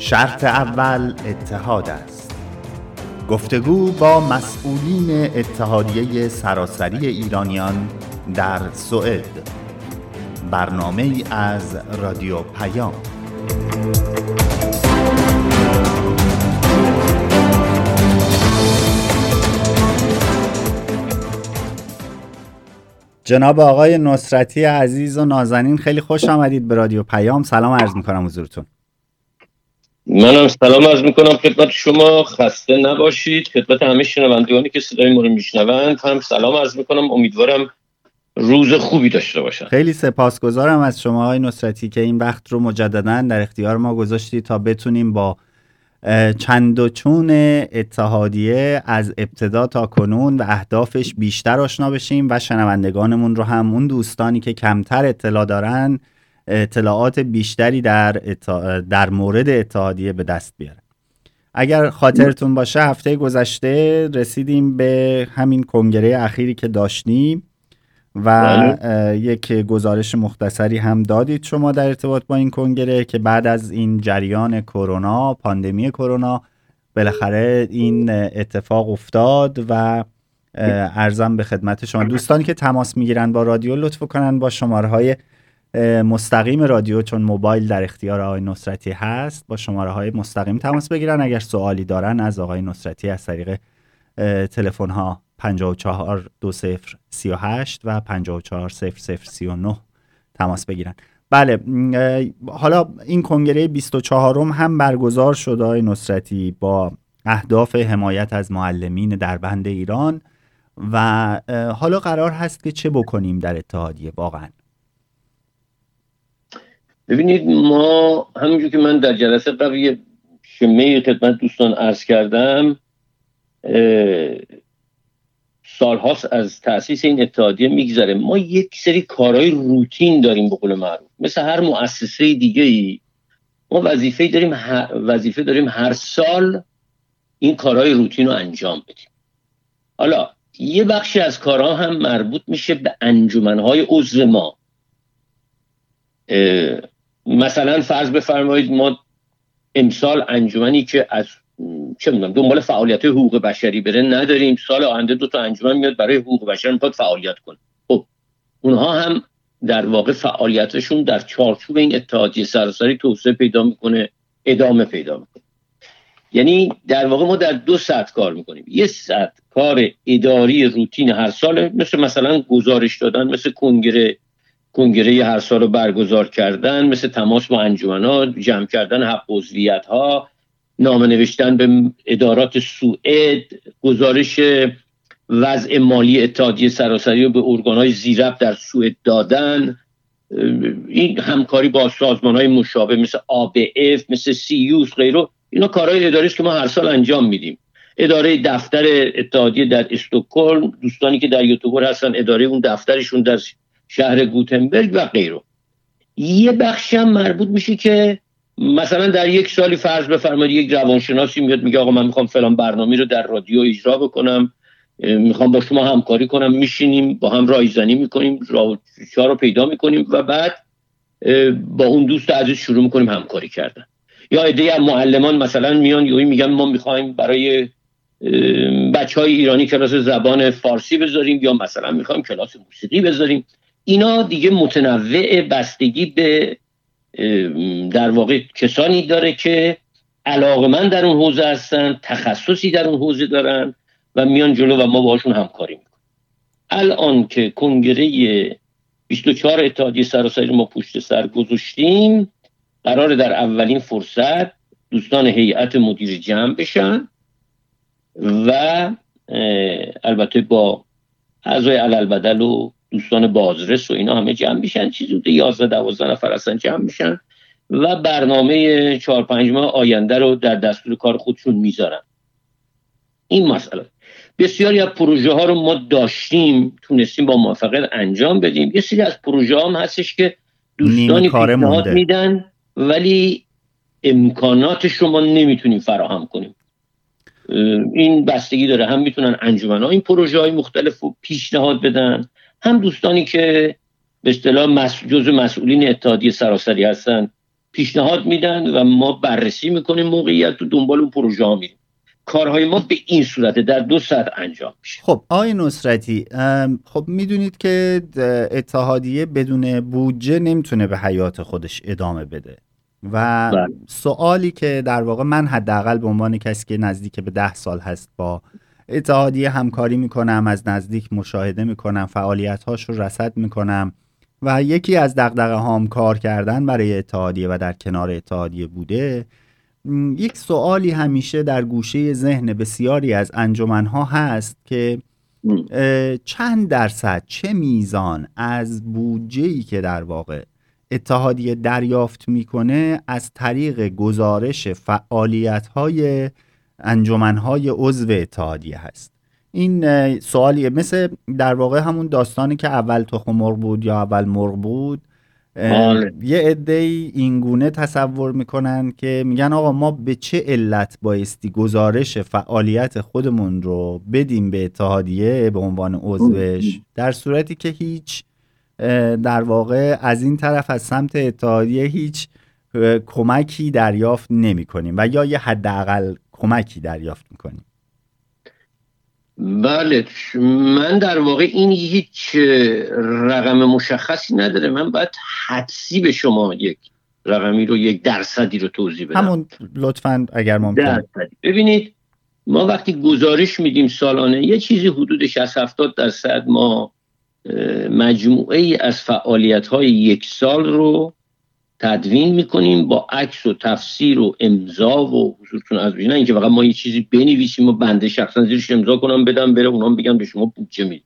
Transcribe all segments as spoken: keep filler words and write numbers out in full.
شرط اول اتحاد است. گفتگو با مسئولین اتحادیه سراسری ایرانیان در سوئد. برنامه‌ای از رادیو پیام. جناب آقای نصرتی عزیز و نازنین، خیلی خوش آمدید به رادیو پیام. سلام عرض میکنم حضورتون. منم سلام عرض میکنم خدمت شما، خسته نباشید. خدمت همه شنوندگانی که صدای ما رو میشنوند هم سلام عرض میکنم. امیدوارم روز خوبی داشته باشن. خیلی سپاسگزارم از شما آقای نصرتی که این وقت رو مجدداً در اختیار ما گذاشتید تا بتونیم با چند و چون اتحادیه از ابتدا تا کنون و اهدافش بیشتر آشنا بشیم و شنوندگانمون رو هم، اون دوستانی که کمتر اطلاع دارن، اطلاعات بیشتری در اتحا... در مورد اتحادیه به دست بیارن. اگر خاطرتون باشه هفته گذشته رسیدیم به همین کنگره اخیری که داشتیم و یک گزارش مختصری هم دادید شما در ارتباط با این کنگره که بعد از این جریان کرونا، پاندمی کرونا، بالاخره این اتفاق افتاد و عرضم به خدمت شما دوستانی که تماس میگیرن با رادیو لطف کنن با شماره های مستقیم رادیو، چون موبایل در اختیار آقای نصرتی هست، با شماره های مستقیم تماس بگیرن. اگر سوالی دارن از آقای نصرتی از طریق تلفن ها پنجاه و چهار دو صفر سی و هشت و پنجاه و چهار صفر صفر سی و نه تماس بگیرن. بله، حالا این کنگره بیست و چهارم هم برگزار شد آقای نصرتی با اهداف حمایت از معلمین دربند ایران و حالا قرار هست که چه بکنیم در اتحادیه واقعا؟ ببینید، ما همونجور که من در جلسه قبلی شمه خدمت دوستان عرض کردم، سالهاست از تأسیس این اتحادیه میگذره. ما یک سری کارهای روتین داریم به قول معروف، مثل هر مؤسسه دیگه ای ما وظیفه داریم هر وظیفه داریم هر سال این کارهای روتین رو انجام بدیم. حالا یه بخشی از کارها هم مربوط میشه به انجمنهای عضو ما. مثلا فرض بفرمایید ما امسال انجمنی که از چه میدونم دنبال فعالیت حقوق بشری بره نداریم، سال آینده دو تا انجمن میاد برای حقوق بشر میخواد فعالیت کنه. خب اونها هم در واقع فعالیتشون در چارچوب این اتحادیه سراسری توسعه پیدا میکنه، ادامه پیدا میکنه. یعنی در واقع ما در دو سطح کار میکنیم. یه سطح کار اداری روتین هر سال، مثل مثلا گزارش دادن، مثل کنگره کنگره هر سال رو برگزار کردن، مثل تماس با انجمن‌ها، جمع کردن حق عضویت‌ها، نامه نوشتن به ادارات سوئد، گزارش وضع مالی اتحادیه سراسری رو به ارگان‌های زیربط در سوئد دادن، این همکاری با سازمان‌های مشابه مثل آ بی اف، مثل سیوس غیره. اینا کارهای اداری است که ما هر سال انجام میدیم. اداره دفتر اتحادیه در استکهلم، دوستانی که در یوتیوبر هستن اداره اون دفترشون در شهر گوتنبرگ و غیره. یه بخش هم مربوط میشه که مثلا در یک سالی فرض بفرمایید یک روانشناسی میاد میگه آقا من میخوام فلان برنامه رو در رادیو اجرا بکنم، میخوام با شما همکاری کنم، میشینیم با هم رایزنی میکنیم، راه‌چا رو پیدا میکنیم و بعد با اون دوست عزیز شروع میکنیم همکاری کردن. یا ایده معلمان مثلا میان یهو میگن ما میخوایم برای بچهای ایرانی کلاس زبان فارسی بذاریم، یا مثلا میخوایم کلاس موسیقی بذاریم. اینا دیگه متنوع، بستگی به در واقع کسانی داره که علاقه‌مند در اون حوزه هستن، تخصصی در اون حوزه دارن و میان جلو و ما باهاشون همکاری میکنیم. الان که کنگره بیست و چهار اتحادیه سراسری ما پشت سر گذاشتیم، قراره در اولین فرصت دوستان هیئت مدیره جمع بشن و البته با اعضای علالبدل و دوستان بازرس و اینا همه جمع میشن، چیزی حدود یازده دوازده نفر هستن جمع میشن و برنامه چهار پنج ماه آینده رو در دستور کار خودشون میذارن. این مسئله بسیاری از پروژه ها رو ما داشتیم، تونستیم با موفقیت انجام بدیم. یه سری از پروژه ها هم هستش که دوستانی پیشنهاد میدن ولی امکاناتش رو ما نمیتونیم فراهم کنیم. این بستگی داره، هم میتونن انجمن‌ها این پروژه های مختلف رو پیشنهاد بدن، هم دوستانی که به اصطلاح جزء مسئولین اتحادیه سراسری هستن پیشنهاد میدن و ما بررسی میکنیم موقعیت و دنبال اون پروژه ها میریم. کارهای ما به این صورت در دو سطح انجام میشه. خب آقای نصرتی، خب میدونید که اتحادیه بدون بودجه نمیتونه به حیات خودش ادامه بده و بله. سوالی که در واقع من حداقل به عنوان کسی که نزدیک به ده سال هست با اتحادیه همکاری میکنم، از نزدیک مشاهده میکنم، فعالیت‌هاش رو رصد میکنم و یکی از دغدغه‌هام کار کردن برای اتحادیه و در کنار اتحادیه بوده، یک سوالی همیشه در گوشه ذهن بسیاری از انجمن‌ها هست که چند درصد، چه میزان از بودجه‌ای که در واقع اتحادیه دریافت میکنه از طریق گزارش فعالیت‌های انجمن‌های عضو اتحادیه هست. این سوالیه، مثل در واقع همون داستانی که اول تخم مرغ بود یا اول مرغ بود. یه عده‌ای این گونه تصور میکنن که میگن آقا ما به چه علت بایستی گزارش فعالیت خودمون رو بدیم به اتحادیه به عنوان عضوش، در صورتی که هیچ در واقع از این طرف از سمت اتحادیه هیچ کمکی دریافت نمی کنیم و یا یه حداقل کمکی دریافت میکنیم. بله، من در واقع این هیچ رقم مشخصی نداره. من باید حدسی به شما یک رقمی رو، یک درصدی رو توضیح بدم. همون لطفاً اگر ممکنه. ببینید ما وقتی گزارش میدیم سالانه یه چیزی حدود شصت هفتاد درصد ما مجموعه ای از فعالیت‌های یک سال رو تدوین میکنیم با عکس و تفسیر و امضا و حضورتون از بینه، اینکه فقط ما یه چیزی بنویسیم و بنده شخصا زیرش امضا کنم بدم بره اونام بگم به شما بودجه میدیم.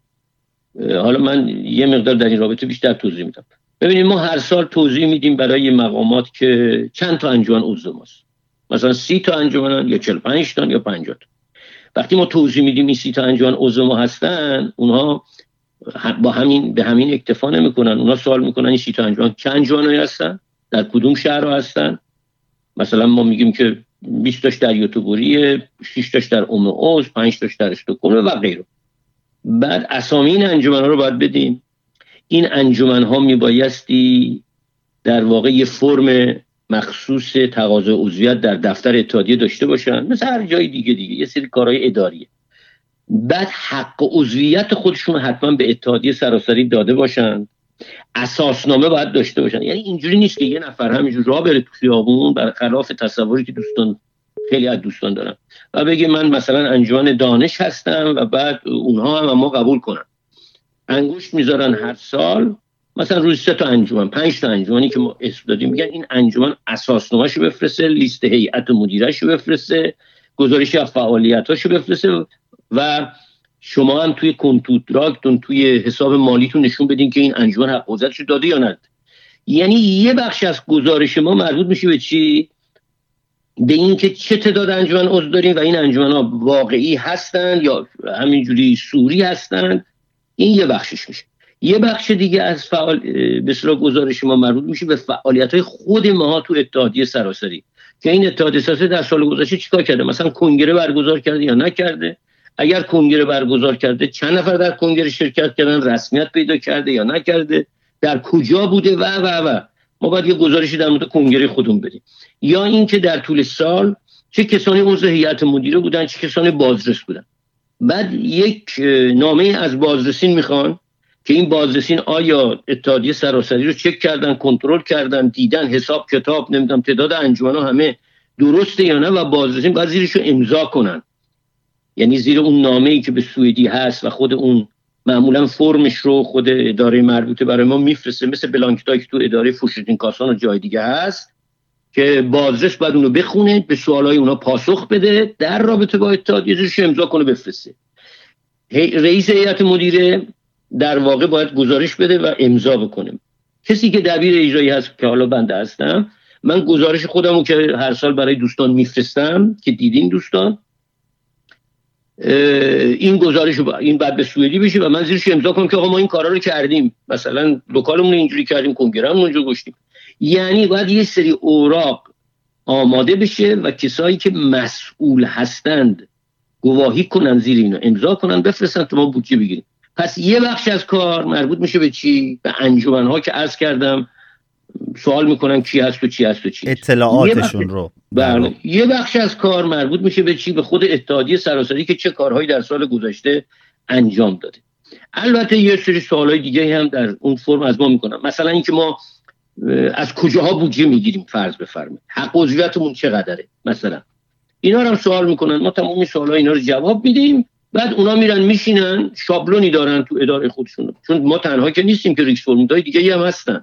حالا من یه مقدار در این رابطه بیشتر توضیح میدم. ببینید ما هر سال توضیح میدیم برای مقامات که چند تا انجمن عضو ماست، مثلا سی تا انجمنن یا چهل و پنج تا یا پنجاه تا. وقتی ما توضیح میدیم این سی تا انجمن عضو ما هستن، اونها با همین به همین اکتفا نمیکنن. اونا سوال میکنن این سی تا انجمن چند انجمنایی هستن، در کدوم شهر هستن. مثلا ما میگیم که بیست تاش در یوتوبوریه، شش تاش در ام اوز، پنج تاش در استکهلم و غیره. بعد اسامی این انجمن‌ها رو باید بدیم. این انجمن‌ها میبایستی در واقع یه فرم مخصوص تقاضای عضویت در دفتر اتحادیه داشته باشن، مثل هر جای دیگه دیگه یه سری کارهای اداریه. بعد حق عضویت خودشون حتما به اتحادیه سراسری داده باشن. اساسنامه باید داشته باشن. یعنی اینجوری نیست که یه نفر همینجور راه بره تو خیابون برخلاف تصوری که دوستان خیلی از دوستان دارن و بگه من مثلا انجمن دانش هستم و بعد اونها هم ما قبول کنن. انگشت میذارن هر سال مثلا روز سه تا انجمن، پنج تا انجمنی که ما اسم دادیم، میگن این انجمن اساسنامه‌شو بفرسته، لیست هیئت مدیره‌شو بفرسته، گزارش از فعالیتاشو بفرسته و شما هم توی کنتودراکتون توی حساب مالیتون نشون بدین که این انجمن حق عضویتشو داده یا نداده. یعنی یه بخش از گزارش ما مربوط میشه به چی؟ به این که چه تعداد انجمن عضو داریم و این انجمن‌ها واقعی هستن یا همینجوری سوری هستن. این یه بخشش میشه. یه بخش دیگه از فعال به اصطلاح گزارش ما مربوط میشه به فعالیت‌های خود ما تو اتحادیه سراسری که این اتحادیه سراسری در سال گذشته چیکار کرده، مثلا کنگره برگزار کرده یا نکرده. اگر کنگره برگزار کرده چند نفر در کنگره شرکت کردن، رسمیت پیدا کرده یا نکرده، در کجا بوده و و و ما باید یه گزارشی در مورد کنگره خودمون بدیم. یا اینکه در طول سال چه کسانی عضو هیئت مدیره بودن، چه کسانی بازرس بودن. بعد یک نامه از بازرسین میخوان که این بازرسین آیا اتحادیه سراسری رو چک کردن، کنترل کردن، دیدن حساب کتاب نمیدونم تعداد انجمن‌ها همه درسته یا نه و بازرسین باید زیرشو امضا کنن. یعنی زیر اون نامه‌ای که به سوئدی هست و خود اون معمولا فرمش رو خود اداره مربوطه برای ما میفرسته، مثل بلانکتایی که تو اداره فوشتین کاسان و جای دیگه هست که بازرس باید اونو بخونه، به سوالای اونا پاسخ بده، در رابطه با اتحادیه زیرش امضا کنه بفرسته. رئیس هیئت مدیره در واقع باید گزارش بده و امضا بکنه. کسی که دبیر اجرایی هست که حالا بنده هستم، من گزارش خودمو که هر سال برای دوستان میفرستم که دیدین دوستان، این گزارش این بعد به سوئدی بشه و من زیرش امضا کنم که آقا ما این کارا رو کردیم، مثلا لوکالمون اینجوری کردیم، کنگرهمون اونجا گشتیم. یعنی باید یه سری اوراق آماده بشه و کسایی که مسئول هستند گواهی کنن، زیر اینو امضا کنن، بفرستن تا ما بودجه بگیریم. پس یه بخش از کار مربوط میشه به چی؟ به انجمن‌ها که عرض کردم سوال میکنن کی هست و چی هست و چی هست. اطلاعاتشون رو بله. یه بخش از کار مربوط میشه به چی؟ به خود اتحادیه سراسری که چه کارهایی در سال گذشته انجام داده. البته یه سری سوالای دیگه هم در اون فرم از ما میکنن، مثلا اینکه ما از کجاها بودجه میگیریم، فرض بفرمایید حق عضویتمون چقدره مثلا، اینا رو هم سوال میکنن. ما تمام این سوالا اینا رو جواب میدیم، بعد اونا میرن میشینن شابلونی دارن تو اداره خودشون، چون ما تنها که نیستیم که ریکس فرموندهای دیگه هم هستن.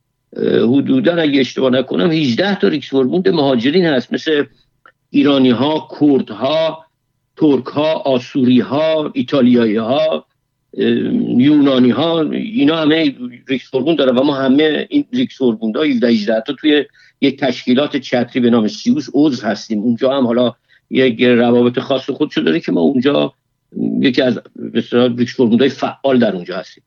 حدودا اگه اشتباه نکنم هجده تا ریکس فرموند مهاجرین هست، مثل ایرانی ها، کرد ها، ترک ها، آسوری ها، ایتالیایی ها، یونانی ها، اینا همه ریکس فرموند داره و ما همه این ریکس فرموند ها هجده هجده تا توی یک تشکیلات چتری به نام سیوس عضو هستیم. اونجا هم حالا یک روابط خاص خودشو داره که ما اونجا یکی از به اصطلاح ریکس فرموندهای فعال در اونجا هستیم.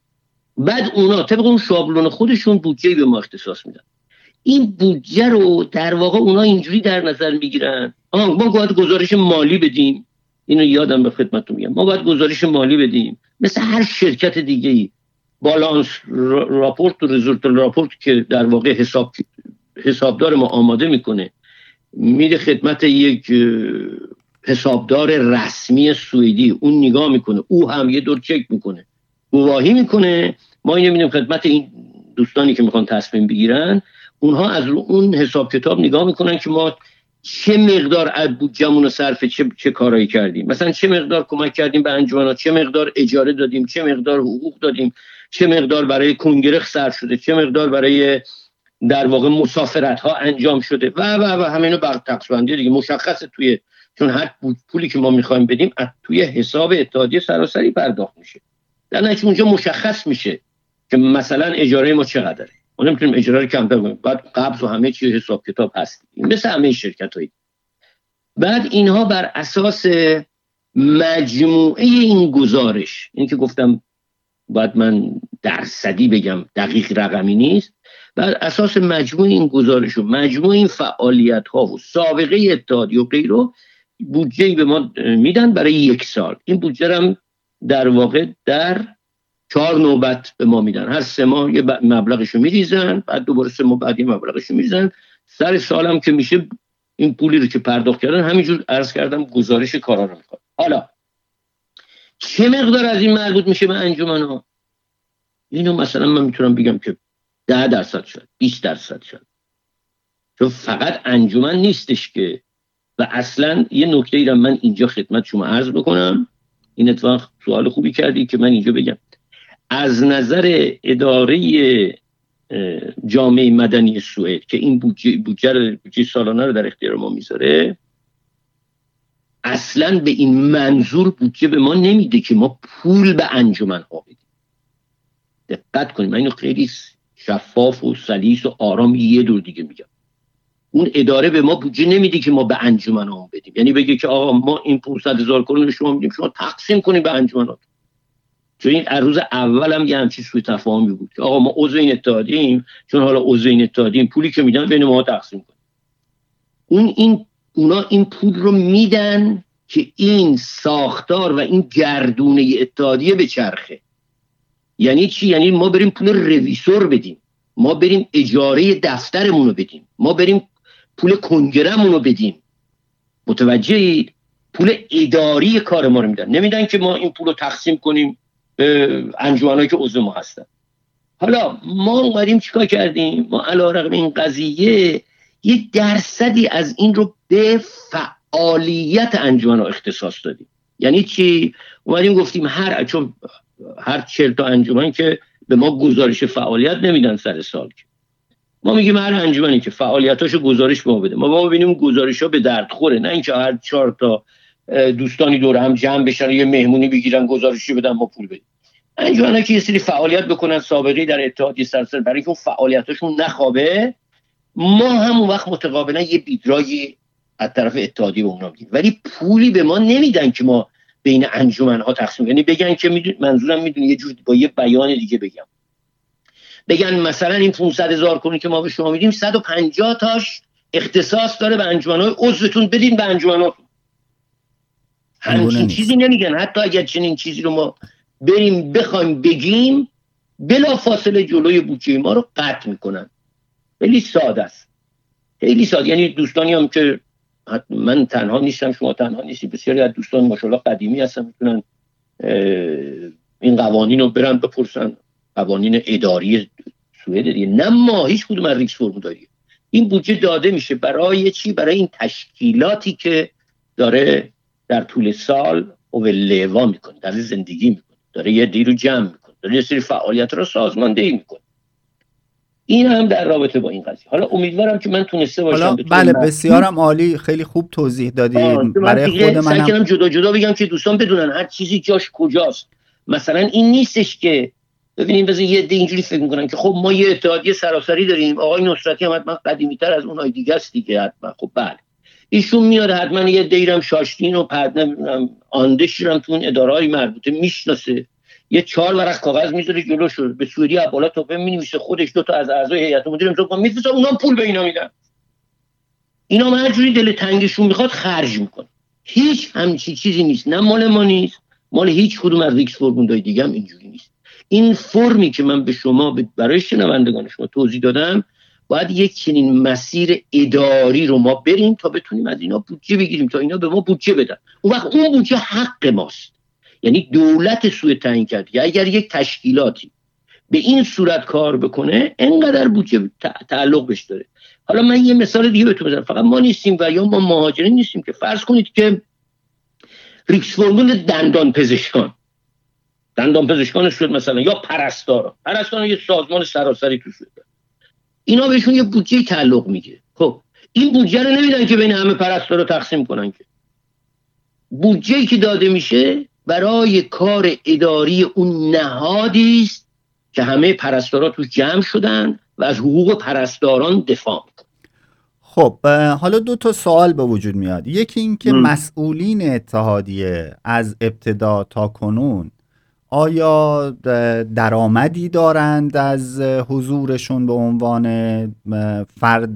بعد اونا طبق اون شابلون خودشون بودجه به ما اختصاص میدن. این بودجه رو در واقع اونا اینجوری در نظر میگیرن، آه ما باید گزارش مالی بدیم، اینو یادم به خدمتتون میگم، ما باید گزارش مالی بدیم مثل هر شرکت دیگه‌ای، بالانس راپورت و رزولت راپورت که در واقع حساب حسابدار ما آماده میکنه میده خدمت یک حسابدار رسمی سوئدی، اون نگاه میکنه، او هم یه دور چک میکنه، گواهی میکنه، ما اینو میدیم خدمت این دوستانی که میخوان تصمیم بگیرن، اونها از اون حساب کتاب نگاه میکنن که ما چه مقدار از بودجه‌مون رو صرف چه چه کارایی کردیم، مثلا چه مقدار کمک کردیم به انجمن‌ها، چه مقدار اجاره دادیم، چه مقدار حقوق دادیم، چه مقدار برای کنگره صرف شده، چه مقدار برای در واقع مسافرت ها انجام شده و و و همینو بر تقسیم بندی دیگه مشخصه توی، چون هر پولی که ما میخوایم بدیم از توی حساب اتحادیه سراسری پرداخت میشه، در نتیجه اونجا مشخص میشه که مثلا اجاره ما چقدره، ما نمیتونیم اجاره رو کمتر کنیم، بعد قبض و همه چی حساب کتاب هست مثل همه شرکت‌هایی. بعد اینها بر اساس مجموعه این گزارش، این که گفتم باید من درصدی بگم دقیق رقمی نیست، بر اساس مجموع این گزارش و مجموع این فعالیت ها و سابقه اتحادیه و غیره بودجه به ما میدن برای یک سال. این بودجه هم در واقع در چهار نوبت به ما میدن، هر سه ماه یه مبلغشو میریزن، بعد دوباره سه ماه بعد یه مبلغشو میریزن، سر سال هم که میشه این پولی رو که پرداخت کردن همینجور عرض کردم گزارش کارا رو میکنن. حالا چه مقدار از این مربوط میشه به انجمن‌ها؟ اینو مثلا من میتونم بگم که ده درصد شد، بیست درصد شد، چون فقط انجمن نیستش که. و اصلا یه نکته ای رو من اینجا خدمت شما عرض بکنم، این اتفاق سوال خوبی کردی که من اینجا بگم، از نظر اداره جامعه مدنی سوئد که این بودجه بودجه بودجه سالانه رو در اختیار ما میذاره، اصلا به این منظور بودجه به ما نمیده که ما پول به انجمن ها بدیم. دقت کنیم، من اینو خیلی شفاف و سلیس و آرام یه دور دیگه میگم، اون اداره به ما بودجه نمیده که ما به انجمن ها بدیم، یعنی بگه که آقا ما این پانصد هزار کرون به شما میدیم، شما تقسیم کنید به انجمنات. چون این از روز اول هم یه همچین سوء تفاهمی بود که آقا ما عضو این اتحادیه‌ایم، چون حالا عضو این اتحادیه‌ایم پولی که میدن بین ما تقسیم کنیم. اون این اونا این پول رو میدن که این ساختار و این گردونه اتحادیه به چرخه. یعنی چی؟ یعنی ما بریم پول رویسور بدیم، ما بریم اجاره دفترمون رو بدیم، ما بریم پول کنگره‌مون رو بدیم. متوجهید؟ پول اداری کار ما رو میدن، نمیدن که ما این پول رو تقسیم کنیم به انجمنایی که عضو ما هستن. حالا ما اومدیم چیکار کردیم؟ ما علیرغم این قضیه یه درصدی از این رو به فعالیت انجمن‌ها اختصاص دادیم. یعنی چی؟ اومدیم گفتیم هر چون هر چهل تا انجمن که به ما گزارش فعالیت نمیدن سر سال، که ما میگیم هر انجمنی که فعالیتاشو گزارش به ما بده، ما با ما ببینیم گزارش‌ها به درد خوره، نه اینکه هر چهار تا دوستانی دور هم جمع بشن یه مهمونی بگیرن گزارشی بدن ما پول بدیم. انجمن‌ها که یه سری فعالیت بکنن سابقه در اتحادیه سراسری، برای اینکه اون فعالیتاشون نخوابه، ما هم اون وقت متقابلا یه بیدرایی از طرف اتحادیه به اونا میدیم، ولی پولی به ما نمیدن که ما بین انجمن‌ها تقسیم کنیم. یعنی بگن که میدون، منظورم میدونی یه جور با یه بیان دیگه بگم، بگن مثلا این پانصد هزار کرونی که ما به شما میدیم صد و پنجاه تاش اختصاص داره به انجمن‌های عضوتون، بدین به انجمن‌هاتون. همچین چیزی نمیگن. حتی اگر چنین چیزی رو ما بریم بخوایم بگیم، بلا فاصله جلوی بودجه ما رو قطع میکنن. خیلی ساده است، خیلی ساده. یعنی دوستانی هم که من تنها نیستم، شما تنها نیستی، بسیاری از دوستان ماشاءالله قدیمی هستن، میتونن این قوانین رو برن بپرسن، قوانین اداری سوئد دیگه. نه ما هیچ کدوم از ریکسفورموداری این بودجه داده میشه برای چی؟ برای این تشکیلاتی که داره در طول سال اوورلوا میکنه، در زندگی میکنه، داره یه دی رو جمع میکنه، داره یه سری فعالیت رو سازماندهی میکنه. این هم در رابطه با این قضیه. حالا امیدوارم که من تونسته باشم. حالا بله بسیارم عالی، خیلی خوب توضیح دادید. برای خود منم سعی کردم جدا جدا بگم که دوستان بدونن هر چیزی جاش کجاست. مثلا این نیستش که ببینیم بذار یه عده اینجوری فکر میکنن که خب ما یه اتحادیه سراسری داریم، آقای نصرتی هم حتما قدیمی‌تر از اونای دیگه است دیگه، حتما. خب بله ایشون میاد حتما یه دیرم شاشتین و پرد نمیدونم آندش رو تو اون اداره‌های مربوطه میشناسه، یه چهار ورق کاغذ میذاره جلوش، به سوئدی بالا توپه مینویسه، خودش دو تا از اعضای هیئت مدیره امضا میکنه میفرسته، اونام پول به اینا میدن. اینا هر جوری دل تنگشون میخواد خرج میکنه. هیچ همچین چیزی نیست، نه مال ما نیست، مال هیچ کدوم از ریکسفورموندهای دیگه هم اینجوری نیست. این فرمی که من به شما برای شنوندگان شما توضیح دادم، باید یک چنین مسیر اداری رو ما بریم تا بتونیم از اینا بودجه بگیریم، تا اینا به ما بودجه بدن. اون وقت اون بودجه حق ماست. یعنی دولت سوئد تعیین کرد که اگر یک تشکیلاتی به این صورت کار بکنه انقدر بودجه تعلق بهش داره. حالا من یه مثال دیگه بهتون بزنم. فقط ما نیستیم و یا ما مهاجرین نیستیم که فرض کنید که ریکسفورموند دندان پزشکان دندان پزشکان سوئد مثلا، یا پرستارا پرستارا یه سازمان سراسری تو سوئد، اینا بهشون یه بودجه تعلق میگه. خب این بودجه رو نمیدن که بین همه پرستارا تقسیم کنن، که بودجه‌ای که داده میشه برای کار اداری اون نهادی است که همه پرستارا تو جمع شدن و از حقوق پرستاران دفاع میکنن. خب حالا دو تا سوال به وجود میاد. یکی این که مسئولین اتحادیه از ابتدا تا کنون آیا درآمدی دارند از حضورشون به عنوان فرد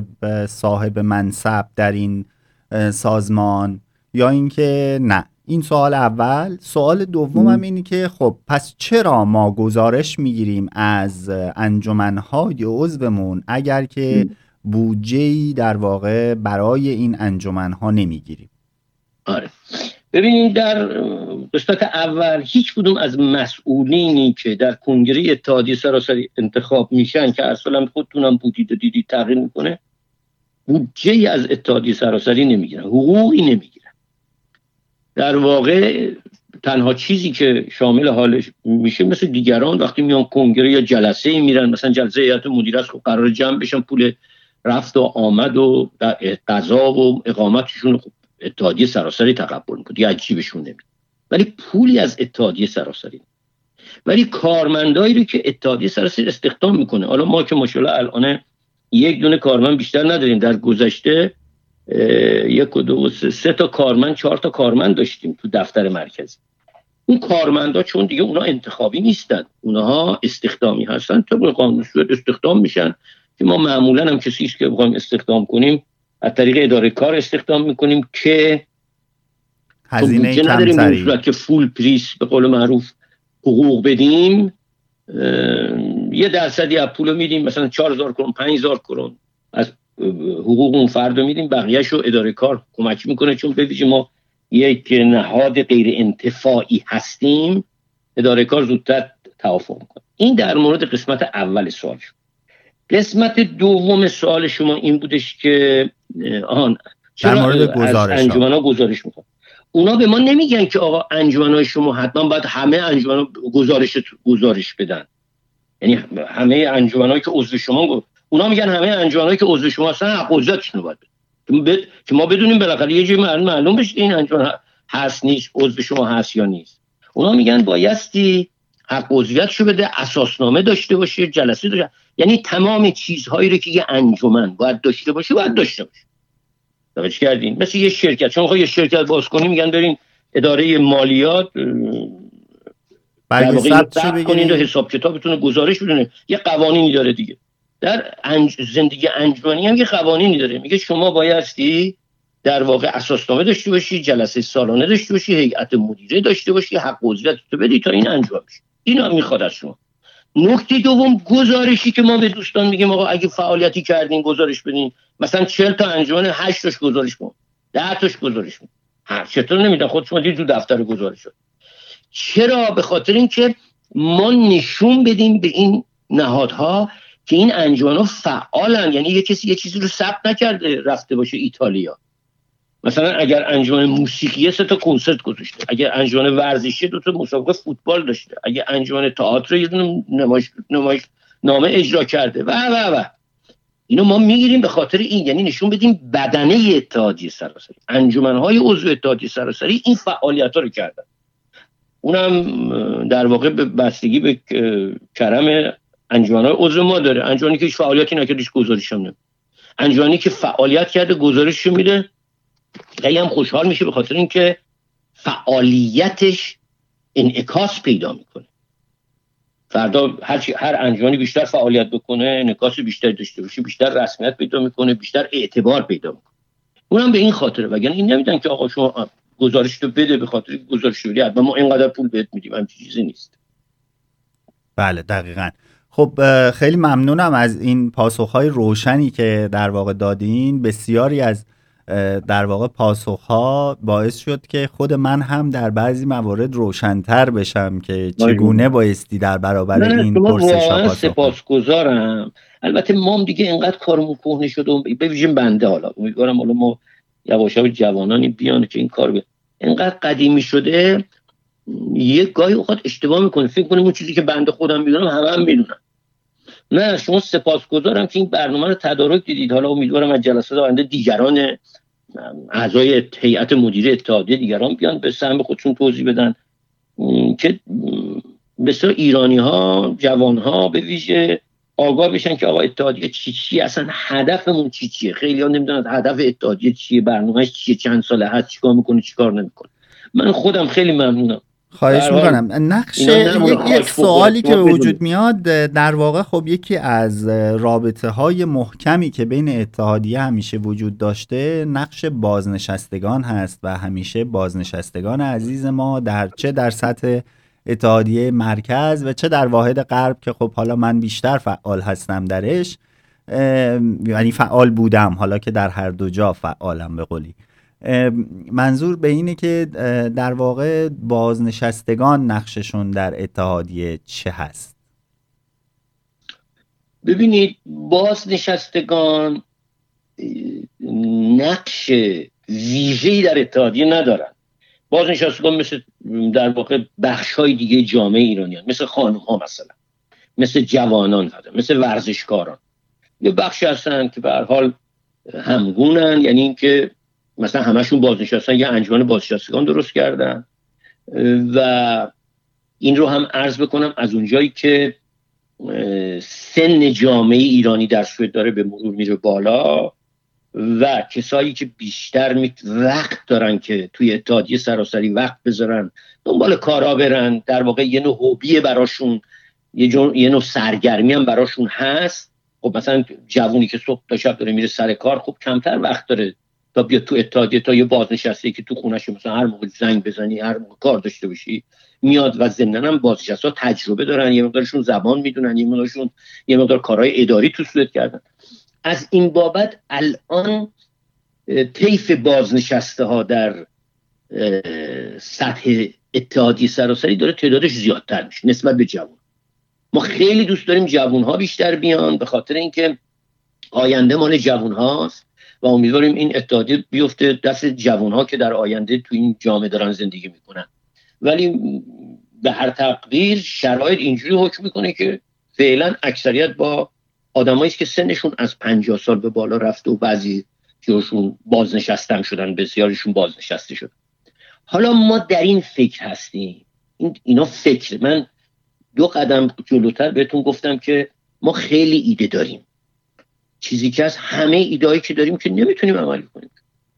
صاحب منصب در این سازمان، یا اینکه نه؟ این سوال اول. سوال دومم اینی که خب پس چرا ما گزارش میگیریم از انجمنهای عضومون اگر که بودجه‌ای در واقع برای این انجمنها نمیگیریم؟ آره ببینید، در قسمت اول هیچ کدوم از مسئولینی که در کنگره اتحادیه سراسری انتخاب میشن که اصلا خودتونم بودید و دیدید تغییر میکنه، بودجه‌ای از اتحادیه سراسری نمیگیرن، حقوقی نمیگیرن. در واقع تنها چیزی که شامل حالش میشه مثل دیگران وقتی میان کنگره یا جلسه میرن، مثلا جلسه هیئت مدیره است، خب قرار جمع بشن، پول رفت و آمد و غذا و اقامتشون خب اتحادیه سراسری تقبل میکنه، دیگه عجیبشون نمیاد. ولی پولی از اتحادیه سراسری، ولی کارمندایی رو که اتحادیه سراسری استخدام میکنه. حالا ما که ماشاءالله الان یک دونه کارمند بیشتر نداریم، در گذشته یک و دو سه, سه تا کارمند چهار تا کارمند داشتیم تو دفتر مرکزی. اون کارمندا چون دیگه اونا انتخابی نیستن، اونها استخدامی هستن، طبق قانون سوئد استخدام میشن که ما معمولا هم کسی که بخوایم استخدام کنیم از طریق اداره کار استخدام میکنیم که هزینه کمتری، که فول پریس به قول معروف حقوق بدیم، یه درصدی از پولو میدیم، مثلا چهار هزار کرون پنج هزار کرون از حقوق اون فرد رو میدیم، بقیه‌شو اداره کار کمک میکنه. چون ببینید ما یک نهاد غیر انتفاعی هستیم، اداره کار زودتر توافق میکنه. این در مورد قسمت اول سوال شد. قسمت دوم سوال شما این بودش که آهان در مورد گزارش انجمن‌ها گزارش میکنن. اونا به ما نمیگن که آقا انجمن‌های شما حتما باید همه انجمن‌ها گزارش گزارش بدن، یعنی همه انجمن‌هایی که عضو شما گفت، اونا میگن همه انجمن‌هایی که عضو شما هستن حق عضویتشون رو باید بدن که ما بدونیم بالاخره یه جایی معلوم بشه این انجمن هست نیست، عضو شما هست یا نیست. اونا میگن بایستی حق عضویتشو بده، اساسنامه داشته باشه، جلسه داشته، یعنی تمام چیزهایی رو که یه انجمن باید داشته باشه باید داشته باشه. توجه کردین؟ مثل یه شرکت، شما میخواید یه شرکت باز کنین میگن برین اداره مالیات برای ثبت کنین و حساب کتابتون رو گزارش بدونه، یه قوانینی داره دیگه. در انج... زندگی انجمنی هم یه قوانینی داره، میگه شما بایستی در واقع اساسنامه داشته باشی، جلسه سالانه داشته باشی، هیئت مدیره داشته باشی، حق عضویت تو بدی تا این انجام بشه. اینا میخواد از شما. نکته دوم گزارشی که ما به دوستان میگیم آقا اگه فعالیتی کردین گزارش بدین. مثلا چهل تا انجمن هشت تاش گزارش بدین، ده تاش گزارش بدین. هر چطور نمیدن؟ خود شما دید تو دفتر گزارش شد. چرا؟ به خاطر اینکه ما نشون بدیم به این نهادها که این انجمن‌ها فعالن. یعنی یه کسی یه چیزی رو ثبت نکرده رفته باشه ایتالیا. مثلا اگر انجمن موسیقی سه تا کنسرت گذاشته، اگر انجمن ورزشی دو تا مسابقه فوتبال داشته، اگر انجمن تئاتر یه دونه نمایش نمایش نامه اجرا کرده و و و اینو ما میگیریم به خاطر این، یعنی نشون بدیم بدنه اتحادیه سراسری، انجمن‌های عضو اتحادیه سراسری این فعالیت‌ها رو کردن. اونم در واقع به بستگی به کرم انجمن‌های عضو ما داره. انجمنی که هیچ فعالیتی نکرده هیچ گزارشی هم نمیده. انجمنی که فعالیت کرده گزارششو میده. خیلی هم خوشحال میشه به خاطر اینکه فعالیتش انعکاس پیدا میکنه. فردا هر چی هر انجمنی بیشتر فعالیت بکنه، انعکاس بیشتر داشته باشه، بیشتر رسمیت پیدا میکنه، بیشتر اعتبار پیدا میکنه. اونم به این خاطره. وگرنه این نمیدن که آقا شما گزارش رو بده به خاطر گزارش بدی حتما ما اینقدر پول بهت میدیم، همین چیزی نیست. بله دقیقاً. خب خیلی ممنونم از این پاسخهای روشنی که در واقع دادین. بسیاری از در واقع پاسخها باعث شد که خود من هم در بعضی موارد روشن‌تر بشم که چگونه بایستی در برابر این پرسش‌ها پاسخ بدم. سپاسگزارم. البته ما هم دیگه اینقدر کارمون کهنه شده و به ویژه بنده، حالا امیدوارم حالا ما یواش یواش جوانانی بیان که این کار به اینقدر قدیمی شده، یه گاهی اوقات اشتباه میکنه فکر کنیم اون چیزی که بنده خودم میدونم همه هم میدونم. نه، شما سپاسگزارم که این برنامه رو تدارک دیدید. حالا امیدوارم از جلسات آینده دیگران اعضای هیئت مدیره اتحادیه دیگران بیان به سهم خودشون توضیح بدن که بسیار ایرانی ها، جوان ها به ویژه آگاه بشن که آقا اتحادیه چی چی، اصلا هدفمون چی چیه. خیلی ها نمیدونن هدف اتحادیه چیه، برنامه‌اش چیه، چند ساله هست، چیکار میکنه چیکار نمیکنه. من خودم خیلی ممنونم. خواهش میکنم. نقش یک سوالی که به وجود میاد در واقع خب یکی از رابطه های محکمی که بین اتحادیه همیشه وجود داشته نقش بازنشستگان هست و همیشه بازنشستگان عزیز ما در چه در سطح اتحادیه مرکز و چه در واحد غرب که خب حالا من بیشتر فعال هستم درش، یعنی فعال بودم، حالا که در هر دو جا فعالم به قولی. منظور به اینه که در واقع بازنشستگان نقششون در اتحادیه چه هست؟ ببینید، بازنشستگان نقش ویژه‌ای در اتحادیه ندارن. بازنشستگان مثل در واقع بخش‌های دیگه جامعه ایرانیان، مثل خانم‌ها مثلا، مثل جوانان، مثل ورزشکاران، یه بخشی هستن که به هر حال همگونن. یعنی اینکه مثلا همشون بازنشستن، یه انجمن بازنشستگان درست کردن. و این رو هم عرض بکنم از اونجایی که سن جامعه ایرانی در سوئد داره به مرور میره بالا و کسایی که بیشتر وقت دارن که توی اتحادیه سراسری وقت بذارن، دنبال کارا برن، در واقع یه نوع هوبیه براشون، یه, جون... یه نوع سرگرمی هم براشون هست. خب مثلا جوونی که صبح تا شب داره میره سر کار، خب کمتر وقت داره تا بیا تو اتحادیه تا یه بازنشسته که تو خونه‌ش مثلا هر موقع زنگ بزنی، هر موقع کار داشته باشی میاد. و ضمناً هم بازنشسته ها تجربه دارن، یه مقدارشون زبان میدونن، یه مقدارشون یه مقدار کارهای اداری تو سوئد کردن. از این بابت الان طیف بازنشسته ها در سطح اتحادیه سراسری داره تعدادش زیادتر میشه نسبت به جوان. ما خیلی دوست داریم جوان ها بیشتر بیان، به خاطر اینکه آینده مال جوان هاست و امیدواریم این اتحادیه بیفته دست جوان ها که در آینده تو این جامعه دارن زندگی میکنن. ولی به هر تقدیر شرایط اینجوری حکم میکنه که فعلا اکثریت با آدمایی است که سنشون از پنجاه سال به بالا رفته و بعضی جاشون بازنشسته شدن، بسیارشون بازنشسته شدن. حالا ما در این فکر هستیم. این اینا فکر. من دو قدم جلوتر بهتون گفتم که ما خیلی ایده داریم، چیزی که از همه ایده‌ای که داریم که نمیتونیم عمل کنیم.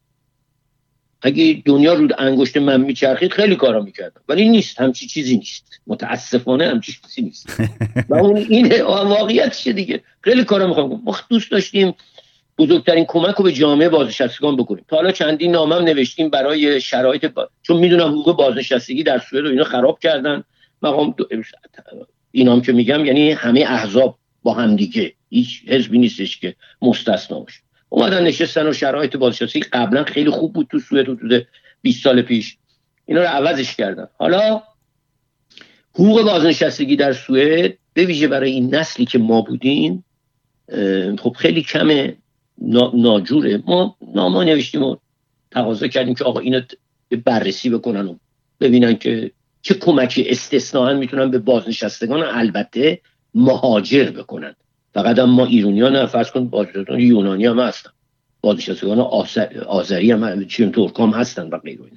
اگه دنیا رو انگشت من میچرخید خیلی کارا میکردم، ولی نیست، همچی چیزی نیست، متاسفانه همچی چیزی نیست. و اون این واقعیتشه دیگه. خیلی کارا میخوام. ما دوست داشتیم بزرگترین کمک رو به جامعه بازنشستگان بکنیم. تا حالا چندین نامه نوشتیم برای شرایط با... چون میدونم حقوق بازنشستگی در سوئد و اینا خراب کردن. مقام دو... اینام که میگم یعنی همه احزاب با هم دیگه، هیچ حزبی نیستش که مستثنا باشه، اومدن نشستن و شرایط بازنشستگی قبلا خیلی خوب بود تو سوئد حدود بیست سال پیش، اینا رو عوضش کردن. حالا حقوق بازنشستگی در سوئد به ویژه برای این نسلی که ما بودیم خب خیلی کمه، ناجوره. ما نامه نوشتیم و تقاضا کردیم که آقا اینو بررسی بکنن و ببینن که چه کمکی استثناءً میتونن به بازنشستگان البته مهاجر بکنن. فقط هم ما ایرانیان نه، فرض کن بازنشستگان یونانی هم هستن، بازنشستگان آذری هم چون ترک هم هستن و غیره.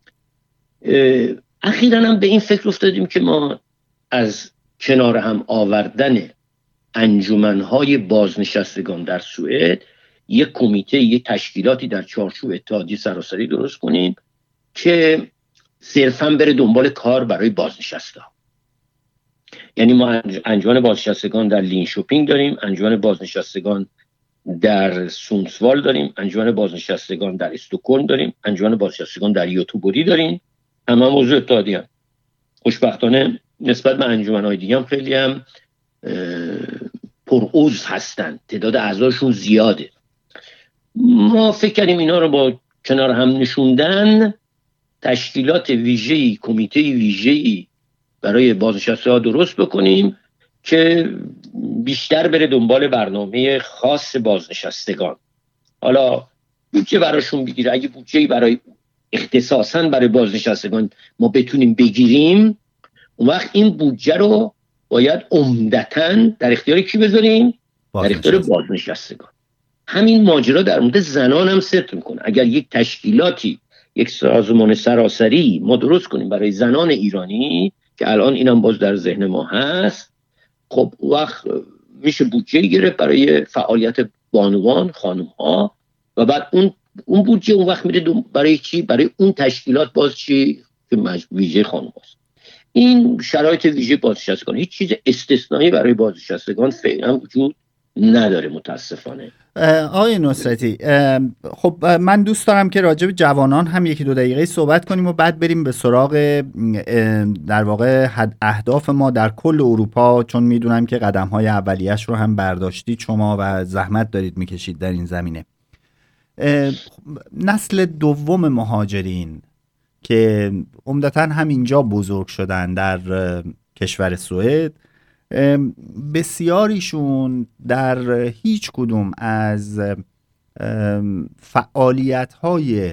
اخیراً هم به این فکر افتادیم که ما از کنار هم آوردن انجمنهای بازنشستگان در سوئد یک کمیته، یک تشکیلاتی در چارچوب اتحادیه سراسری درست کنیم که صرفاً بره دنبال کار برای بازنشسته‌ها. یعنی ما انجمن بازنشستگان در لینشوپینگ داریم، انجمن بازنشستگان در سونسوال داریم، انجمن بازنشستگان در استکهلم داریم، انجمن بازنشستگان در یوتوبوری داریم. همه موضوع اتحادیه هم. خوشبختانه نسبت به انجمن‌های دیگه هم خیلی هم پرعضو هستن، تعداد اعضاشون زیاده. ما فکر کردیم اینا رو با کنار هم نشوندن تشکیلات ویژه‌ای، کمیته ویژه‌ای برای بازنشسته‌ها درست بکنیم که بیشتر بره دنبال برنامه خاص بازنشستگان. حالا بودجه براشون بگیره، اگه بودجه‌ای برای اختصاصاً برای بازنشستگان ما بتونیم بگیریم، اون وقت این بودجه رو باید عمدتاً در اختیار کی بذاریم؟ در اختیار بازنشستگان. همین ماجرا در مورد زنان هم صدق میکنه. اگر یک تشکیلاتی، یک سازمان سراسری ما درست کنیم برای زنان ایرانی که الان اینم باز در ذهن ما هست، خب وقت میشه بودجه گرفت برای فعالیت بانوان، خانم‌ها، و بعد اون اون بودجه اون وقت میره برای چی؟ برای اون تشکیلات باز چی که ویژه خانم‌هاست. این شرایط ویژه بازنشستگان، هیچ چیز استثنایی برای بازنشستگان فعلا وجود نداره متاسفانه. آقای نصرتی، خب من دوست دارم که راجع به جوانان هم یکی دو دقیقه صحبت کنیم و بعد بریم به سراغ در واقع اهداف ما در کل اروپا، چون میدونم که قدم‌های اولیه‌اش رو هم برداشتید شما و زحمت دارید میکشید در این زمینه. نسل دوم مهاجرین که عمدتاً هم اینجا بزرگ شدن در کشور سوئد، بسیاریشون در هیچ کدوم از فعالیت‌های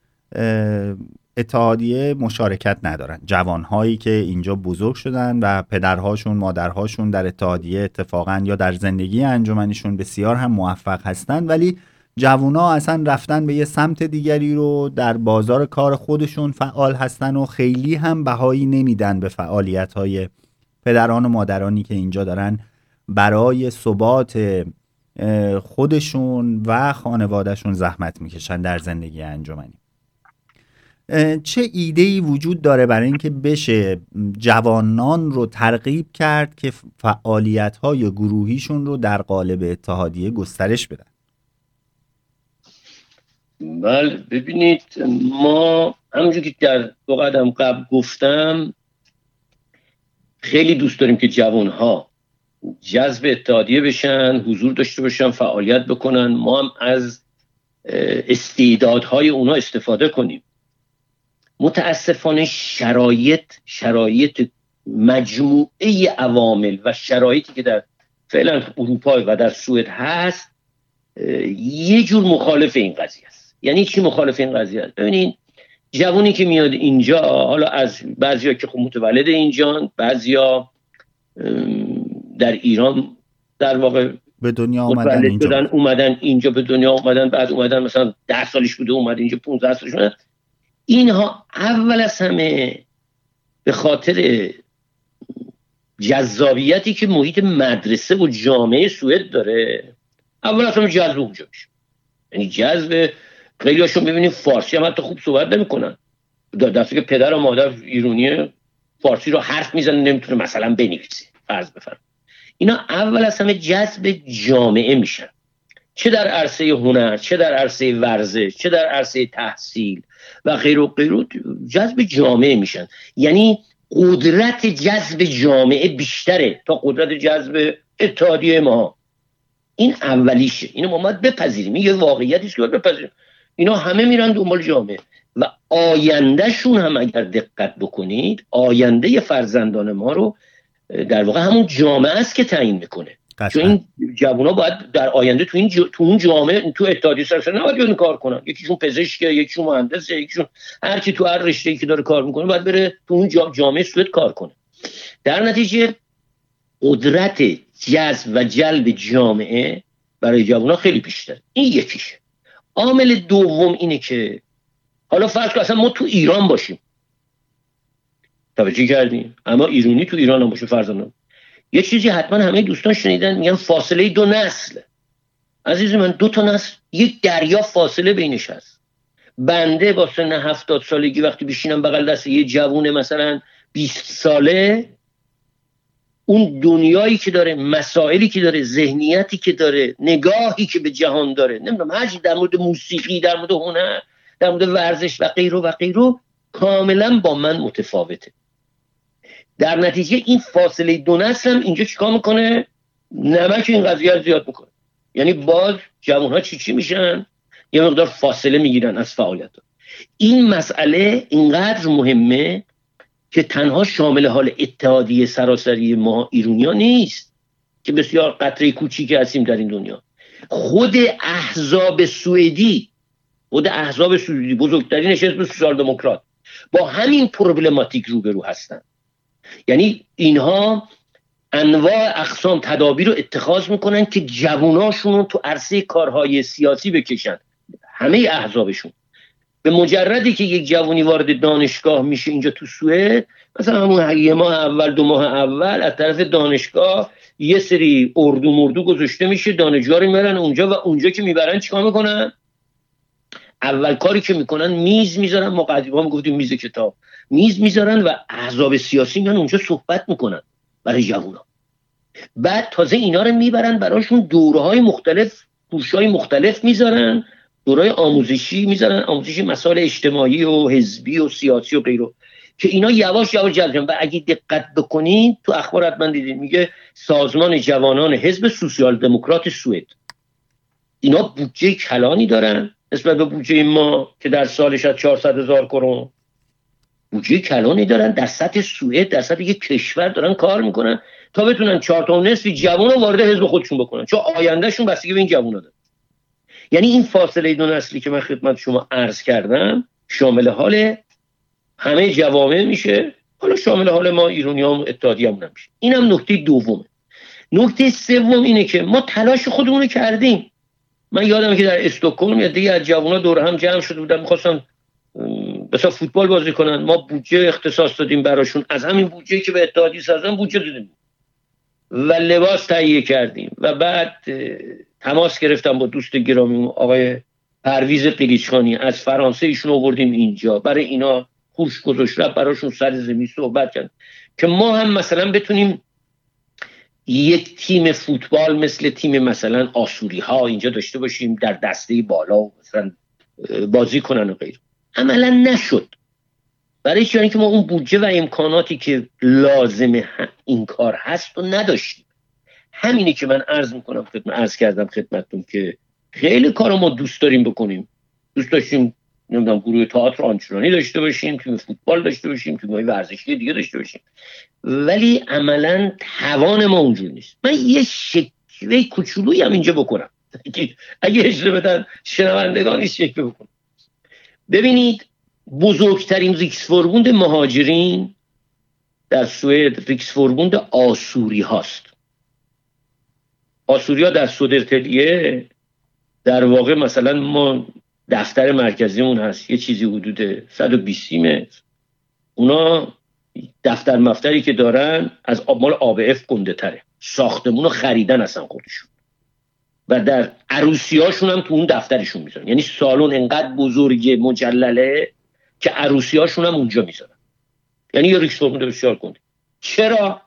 اتحادیه مشارکت ندارن. جوانهایی که اینجا بزرگ شدن و پدرهاشون، مادرهاشون در اتحادیه اتفاقاً یا در زندگی انجمنشون بسیار هم موفق هستن، ولی جوونا اصلا رفتن به یه سمت دیگری رو، در بازار کار خودشون فعال هستن و خیلی هم بهایی نمیدن به فعالیت‌های پدران و مادرانی که اینجا دارن برای ثبات خودشون و خانوادهشون زحمت میکشن در زندگی انجمنی. چه ایده‌ای وجود داره برای اینکه بشه جوانان رو ترغیب کرد که فعالیت‌های گروهیشون رو در قالب اتحادیه گسترش بدن؟ بله، ببینید ما همونجور که در دو قدم قبل گفتم خیلی دوست داریم که جوانها جذب اتحادیه بشن، حضور داشته باشن، فعالیت بکنن، ما هم از استعدادهای اونا استفاده کنیم. متاسفانه شرایط شرایط مجموعه عوامل و شرایطی که در فعلا اروپا و در سوئد هست یه جور مخالف این قضیه است. یعنی چی مخالف این قضیه است؟ ببینید جوانی که میاد اینجا، حالا از بعضیا که خب متولد اینجان، بعضیا در ایران در واقع به دنیا اومدن اینجا اومدن اینجا به دنیا اومدن، بعد اومدن مثلا ده سالش بوده اومد اینجا، پانزده سالش بوده. اینها اول از همه به خاطر جذابیتی که محیط مدرسه و جامعه سوئد داره اول از همه جذب اونجا میشه. یعنی جذب خیلی هاشون ببینید فارسی هم حتی خوب صحبت نمیکنن، دسته که پدر و مادر ایرانی فارسی رو حرف میزنه نمیتونه مثلا بنویسه فرض بفرمایید. اینا اول از همه جذب جامعه میشن، چه در عرصه هنر، چه در عرصه ورزش، چه در عرصه تحصیل و غیره و غیره، جذب جامعه میشن. یعنی قدرت جذب جامعه بیشتره تا قدرت جذب اتحادیه ما. این اولیشه، اینو ما باید بپذیریم، این یه واقعیتی است که باید بپذیریم. اینا همه میرن دنبال جامعه و آیندهشون هم اگر دقت بکنید، آینده فرزندان ما رو در واقع همون جامعه است که تعیین میکنه. چون این جوونا باید در آینده تو این ج... تو اون جامعه، تو اتحادیه سراسری نباید بیان کار کنن. یکیشون پزشکه، یکیشون مهندسه، یکیشون هر کی تو هر رشته‌ای که داره کار میکنه باید بره تو اون جا... جامعه سوئد کار کنه. در نتیجه قدرت جذب و جلب جامعه برای جوونا خیلی بیشتر. این یکیشه. عامل دوم اینه که حالا فرض کن اصلا ما تو ایران باشیم، توجه کردیم، اما ایرانی تو ایران هم باشه فرضاً، یه چیزی حتما همه دوستان شنیدن، میگن فاصله دو نسل. عزیز من، دو تا نسل، یک دریا فاصله بینش هست. بنده با سن هفتاد سالگی وقتی بشینم بغل دست یه جوون مثلا بیست ساله، اون دنیایی که داره، مسائلی که داره، ذهنیتی که داره، نگاهی که به جهان داره، نمیدونم هرچی در مورد موسیقی، در مورد هنر، در مورد ورزش و غیره و غیره، کاملا با من متفاوته. در نتیجه این فاصله دو نسل هم اینجا چیکار میکنه؟ نمک این قضیه رو زیاد میکنه. یعنی باز جوان‌ها چی چی میشن؟ یه مقدار فاصله میگیرن از فعالیت ها. این مسئله اینقدر مهمه که تنها شامل حال اتحادیه سراسری ما ایرانی‌ها نیست که بسیار قطره کوچیکی هستیم در این دنیا. خود احزاب سوئدی، خود احزاب سوئدی بزرگترین حزب سوسیال دموکرات با همین پروبلماتیک روبرو هستن. یعنی اینها انواع اقسام تدابیر رو اتخاذ میکنن که جواناشون رو تو عرصه کارهای سیاسی بکشن، همه احزابشون. به مجردی که یک جوانی وارد دانشگاه میشه اینجا تو سوئد، مثلا همون یه ماه اول دو ماه اول از طرف دانشگاه یه سری اردو مردو گذاشته میشه، دانشجوها رو میبرن اونجا و اونجا که میبرن چیکار میکنن؟ اول کاری که میکنن میز میذارن، ما قدیما میگفتیم میز کتاب، میز میذارن و احزاب سیاسی میان اونجا صحبت میکنن برای جوونا. بعد تازه اینا رو میبرن براشون دوره‌های مختلف، کورس‌های مختلف میذارن، دوره‌های آموزشی میذارن، آموزشی مسائل اجتماعی و حزبی و سیاسی و غیره، که اینا یواش یواش جذب میشن. و اگه دقت بکنید تو اخبار حتما دیدین، میگه سازمان جوانان حزب سوسیال دموکرات سوئد، اینا بودجه کلانی دارن نسبت به بودجه ما که در سالش از چهارصد هزار کرون، بودجه کلانی دارن در سطح سوئد، در سطح یک کشور دارن کار میکنن تا بتونن چهار تا نصفی جوان رو وارد حزب خودشون بکنن، چون آیندهشون بستگی به این جوانا داره. یعنی این فاصله دو نسلی که من خدمت شما عرض کردم شامل حال همه جوامع میشه، حالا شامل حال ما ایرانیام اتحادیه‌مون هم میشه. اینم نکته دومه. نکته سوم اینه که ما تلاش خودمون رو کردیم. من یادمه که در استکهلم یا دیگه از جوانا دور هم جمع شده بودن، می‌خواستن مثلا فوتبال بازی کنن، ما بودجه اختصاص دادیم براشون، از همین بودجه‌ای که به اتحادیه سازن بودجه دادیم و لباس تهیه کردیم و بعد تماس گرفتم با دوست گرامی آقای پرویز قلیچخانی از فرانسه، ایشون آوردیم اینجا برای اینا کورس گذاشت، براشون سر زمین صحبت کرد که ما هم مثلا بتونیم یک تیم فوتبال مثل تیم مثلا آسوری ها اینجا داشته باشیم در دسته بالا و مثلا بازی کنن و غیره. عملا نشد، برای چون که ما اون بودجه و امکاناتی که لازم این کار هست و نداشتیم. همینی که من عرض میکنم خدمت عرض کردم خدمتتون که خیلی کارو ما دوست داریم بکنیم، دوست داشتیم نمیدونم گروه تئاتر آنچنانی داشته باشیم، تیم فوتبال داشته باشیم، تیم‌های ورزشی دیگه داشته باشیم، ولی عملا توان ما اونجور نیست. من یه شکوه کوچولویی هم اینجا بکنم اگه اجازه بدن شنوندگان شکوه بکنم. ببینید بزرگترین ریکسفوربوند مهاجرین در سوئد ریکسفوربوند آسوری هاست. آسوری ها در سودرتلیه در واقع مثلا ما دفتر مرکزیمون هست، یه چیزی حدود صد و بیست متر. اونا دفتر مفتری که دارن از مال آب اف گنده تره، ساختمون رو خریدن اصلا خودشون و در عروسی هاشون هم تو اون دفترشون میذارن. یعنی سالن انقدر بزرگه مجلله که عروسی هاشون هم اونجا میذارن. یعنی یه ریکسفوربوند بسیار گنده. چرا؟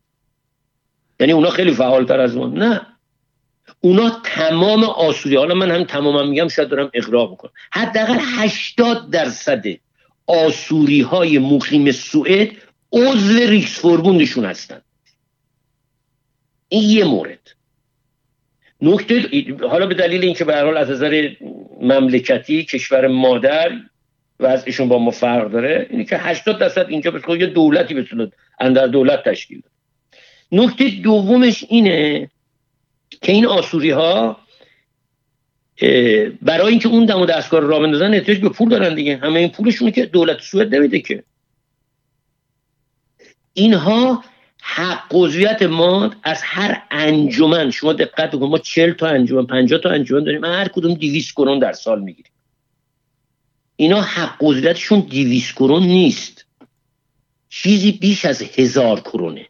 یعنی اونا خیلی فعالتر از ما؟ نه، اونا تمام آسوری، حالا من هم تمامم میگم شاید دارم اغراق میکنم، حداقل هشتاد درصد آسوری های مقیم سوئد عضو ریکس فوربوندشون هستن. این یه مورد. نکته حالا به دلیل اینکه به هر حال از نظر مملکتی کشور مادر وضعشون با ما فرق داره، اینی که هشتاد درصد اینجا به یه دولتی به صورت اندر دولت تشکیل داد. نکته دومش اینه که این آسوری ها برای اینکه اون دم و دستگاه را بندازن احتیاج به پول دارن دیگه. همه این پولشونه که دولت سوئد نمیده که. اینها حق عضویت ما از هر انجمن، شما دقت بکن، ما چهل تا انجمن پنجاه تا انجمن داریم، هر کدوم دویست کرون در سال میگیریم. اینا حق عضویتشون دویست کرون نیست، چیزی بیش از هزار کرونه.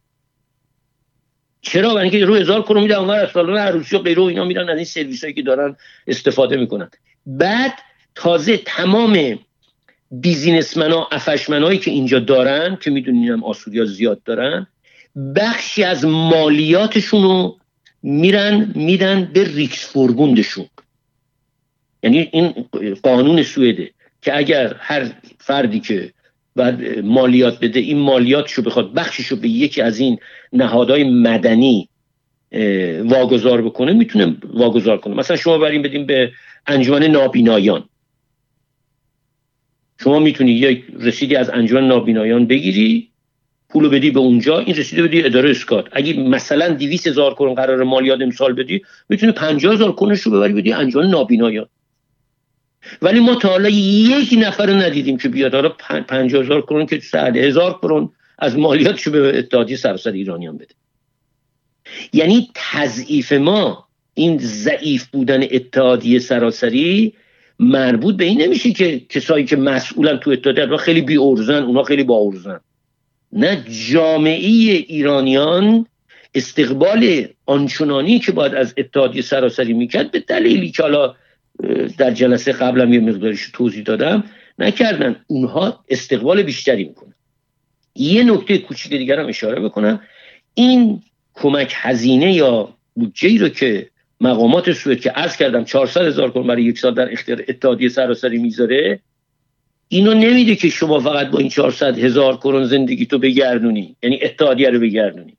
چرا؟ برای اینکه رو هزار کرون میدن اونور از سالن عروسی و غیره و اینا میرن از این سرویس هایی که دارن استفاده میکنن. بعد تازه تمام بیزینسمن ها افشمن هایی که اینجا دارن که میدونین هم آسوری ها زیاد دارن، بخشی از مالیاتشون رو میرن میدن به ریکس فوربوندشون. یعنی این قانون سوئده که اگر هر فردی که بعد مالیات بده، این مالیاتشو بخواد بخششو به یکی از این نهادهای مدنی واگذار بکنه، میتونه واگذار کنه. مثلا شما بریم بدیم به انجمن نابینایان، شما میتونی یک رسیدی از انجمن نابینایان بگیری، پولو بدی به اونجا، این رسیده بدی اداره اسکات. اگه مثلا دویست هزار کرون قرار مالیات امسال بدی، میتونی پنجاه هزار کرونش رو ببری بدی انجمن نابینایان. ولی ما تا حالا یک نفر رو ندیدیم که بیاد حالا پنجاه هزار کرون که صد هزار کرون از مالیاتشو به اتحادیه سراسر ایرانیان بده. یعنی تضعیف ما، این ضعیف بودن اتحادیه سراسری مربوط به این نمیشه که کسایی که مسئولن تو اتحادیه خیلی بی ارزن، اونا خیلی با ارزن. نه، جامعه ایرانیان استقبال آنچنانی که باید از اتحادیه سراسری میکرد به دلیلی که حالا در جلسه قبلم یه مقدارش توضیح دادم نکردن، اونها استقبال بیشتری میکنن. یه نکته کوچیک دیگر هم اشاره بکنم، این کمک هزینه یا بودجه‌ای رو که مقامات سوئد که عرض کردم چهارصد هزار کرون برای یک سال در اختیار اتحادیه سراسری میذاره، اینو نمیده که شما فقط با این چهارصد هزار کرون زندگی تو بگردونی، یعنی اتحادیه رو بگردونی.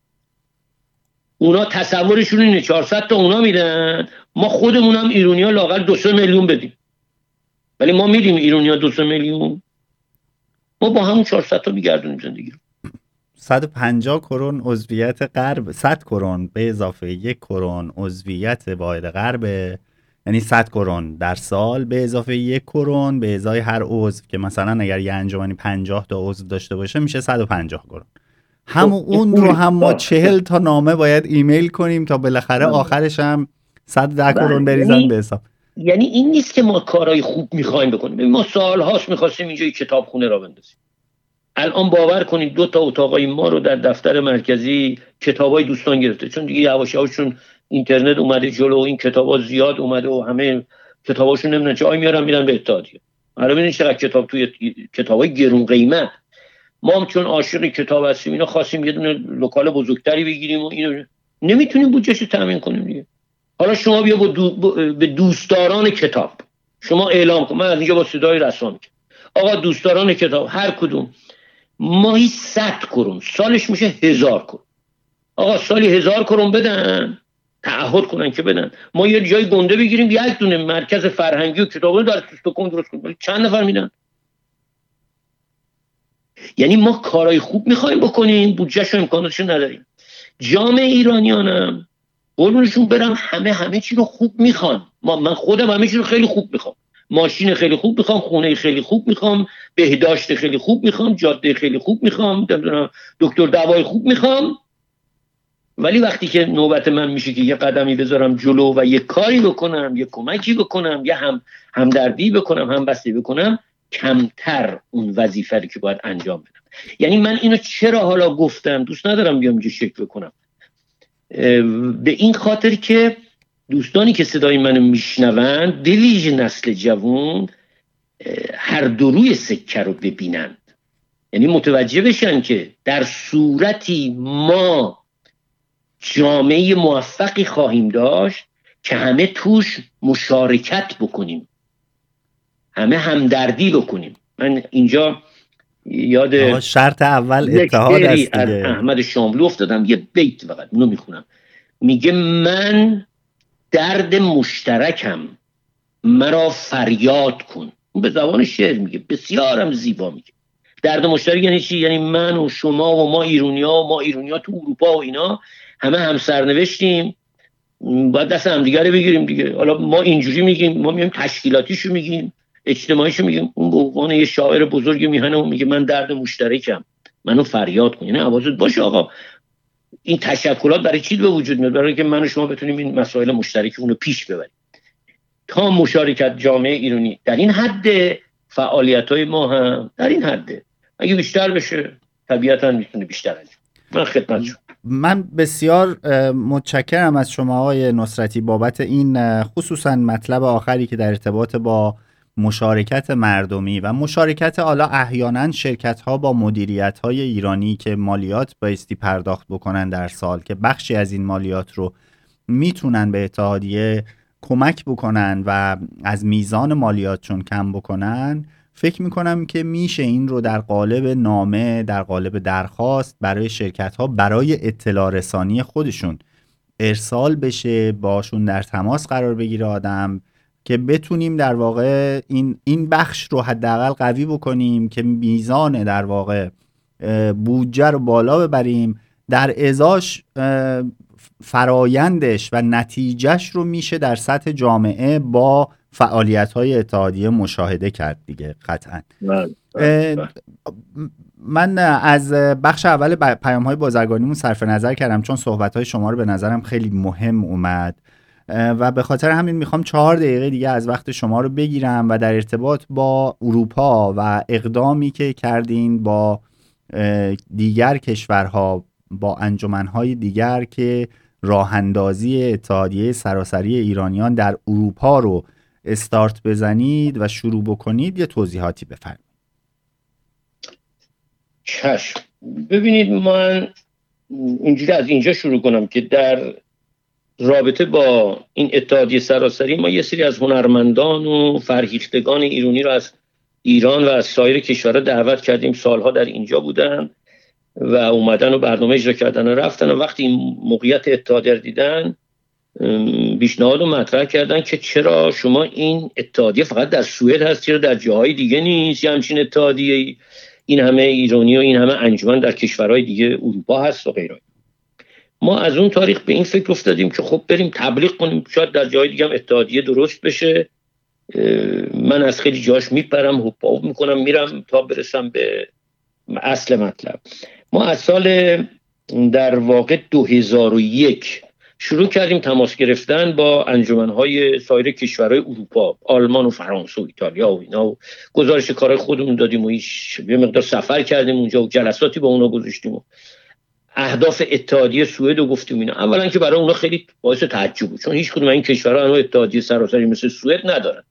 اونا تصورشون اینه چهارصد تا اونا میدن، ما خودمون هم ایرانی‌ها لااقل دو سه میلیون بدیم. ولی ما میدیم ایرانی‌ها دو سه میلیون، ما با همون چهارصد تا میگردونیم زندگی رو. صد و پنجاه کرون عضویت غرب، صد کرون به اضافه یک کرون عضویت واحد غرب، یعنی صد کرون در سال به اضافه یک کرون به ازای هر عضو که مثلا اگر یه انجمنی پنجاه تا عضو داشته باشه میشه صد و پنجاه کرون. همون اون رو هم ما چهل تا نامه باید ایمیل کنیم تا بالاخره آخرش هم صد و ده کرون بریزن به حساب. یعنی این نیست که ما کارهای خوب میخوایم بکنیم. ما سالهاست میخواستیم اینجا کتابخونه را بندازیم. الان باور کنید دو تا اتاقای ما رو در دفتر مرکزی کتابای دوستان گرفته، چون دیگه یواش یواششون اینترنت اومده جلو و این کتابا زیاد اومده و همه کتاباشون نمیدونن چه آی میارن میرن به اتحادیه. حالا ببینید چقدر کتاب توی کتابای گرون قیمت. ما هم چون عاشق کتاب هستیم اینا خواستیم یه دونه لوکال بزرگتری بگیریم و اینو نمیتونیم بودجهشو تامین کنیم دیگه. حالا شما بیا با دو... به دوستداران کتاب شما اعلام کن، من از اینجا با صدای رسا میگم آقا دوستداران کتاب هر کدوم ماهی صد کرون، سالش میشه هزار کرون. آقا سالی هزار کرون بدن، تعهد کنن که بدن. ما یه جای گنده بگیریم یک دونه مرکز فرهنگی و کتابخونه در استکهلم درست کنیم. چند نفر میدن؟ یعنی ما کارهای خوب میخوایم بکنیم، بودجهشو امکاناتشو نداریم. جامعه ایرانیان هم قربونشون برم همه همه چی رو خوب میخوان. ما من خودم همه چی رو خیلی خوب میخوام. ماشین خیلی خوب میخوام، خونه خیلی خوب میخوام، بهداشت خیلی خوب میخوام، جاده خیلی خوب میخوام، نمیدونم دکتر دوای خوب میخوام. ولی وقتی که نوبت من میشه که یه قدمی بذارم جلو و یه کاری بکنم، یه کمکی بکنم، یه هم همدردی بکنم، همبستی بکنم، کمتر اون وظیفه رو که باید انجام بدم. یعنی من اینو چرا حالا گفتم، دوست ندارم بیام اینجا شکل بکنم، به این خاطر که دوستانی که صدای منو میشنوند، به ویژه نسل جوان، هر دو روی سکه رو ببینند. یعنی متوجه بشن که در صورتی ما جامعه موفقی خواهیم داشت که همه توش مشارکت بکنیم، همه همدردی بکنیم. من اینجا یاد شرط اول اتحاد است دیگه. از احمد شاملو افتادم، یه بیت فقط اونو میخونم. میگه من درد مشترکم مرا فریاد کن. اون به زبان شعر میگه، بسیارم زیبا میگه. درد مشترک یعنی چی؟ یعنی من و شما و ما ایرانی‌ها و ما ایرانی‌ها تو اروپا و اینا همه هم سرنوشتیم، باید دست هم دیگه رو بگیریم دیگه. حالا ما اینجوری میگیم، ما میگیم تشکیلاتیشو میگیم، اجتماعیشو میگیم، اون به عنوان یه شاعر بزرگ میهنه و میگه من درد مشترکم منو فریاد کن. یعنی حواست باشه آقا این تشکلات برای چی به وجود میاد؟ برای اینکه من و شما بتونیم این مسائل مشترکمون رو پیش ببریم. تا مشارکت جامعه ایرانی در این حد، فعالیت‌های ما هم در این حده. اگه بیشتر بشه طبیعتاً میتونه بیشتر انجام. من خدمت شما. من بسیار متشکرم از شما آقای نصرتی بابت این خصوصا مطلب آخری که در ارتباط با مشارکت مردمی و مشارکت حالا احیانا شرکت ها با مدیریت های ایرانی که مالیات بایستی پرداخت بکنن در سال، که بخشی از این مالیات رو میتونن به اتحادیه کمک بکنن و از میزان مالیاتشون کم بکنن. فکر میکنم که میشه این رو در قالب نامه، در قالب درخواست برای شرکت ها برای اطلاع رسانی خودشون ارسال بشه، باشون در تماس قرار بگیره آدم، که بتونیم در واقع این این بخش رو حداقل قوی بکنیم که میزان در واقع بودجه رو بالا ببریم، در ازاش فرایندش و نتیجهش رو میشه در سطح جامعه با فعالیت‌های اتحادیه مشاهده کرد دیگه قطعاً. من از بخش اول پیام‌های بازرگانیمون صرف نظر کردم چون صحبت‌های شما رو به نظرم خیلی مهم اومد و به خاطر همین میخوام چهار دقیقه دیگه از وقت شما رو بگیرم و در ارتباط با اروپا و اقدامی که کردین با دیگر کشورها، با انجمن‌های دیگر که راه اندازی اتحادیه سراسری ایرانیان در اروپا رو استارت بزنید و شروع بکنید، یه توضیحاتی بفرمایید. چشم. ببینید من اینجوری از اینجا شروع کنم که در رابطه با این اتحادیه سراسری ما یه سری از هنرمندان و فرهیختگان ایرانی رو از ایران و از سایر کشورها دعوت کردیم، سالها در اینجا بودن و اومدن و برنامه اجرا کردن و رفتن و وقتی این موقعیت اتحادیه دیدن پیشنهاد رو مطرح کردن که چرا شما این اتحادیه فقط در سوئد هست، چرا در جاهای دیگه نیست؟ یا همچین اتحادیه این همه ایرانی و این همه انجمن در کشورهای دیگه اروپا هست و غیره. ما از اون تاریخ به این فکر افتادیم که خب بریم تبلیغ کنیم، شاید در جاهای دیگه هم اتحادیه درست بشه. من از خیلی جاش میپرم، هوپ هوپ میکنم میرم تا برسم به اصل مطلب. ما از سال در واقع دو هزار و یک شروع کردیم تماس گرفتن با انجمنهای سایر کشورهای اروپا، آلمان و فرانسه و ایتالیا و اینا، و گزارش کارهای خودمون دادیم و یه مقدار سفر کردیم اونجا و جلساتی با اونا گذاشتیم و اهداف اتحادیه سوئد رو گفتیم اینا. اولا که برای اونا خیلی باعث تعجب بود چون هیچ کدوم این کشورها هنوز اتحادیه سراسری مثل سوئد ندارن.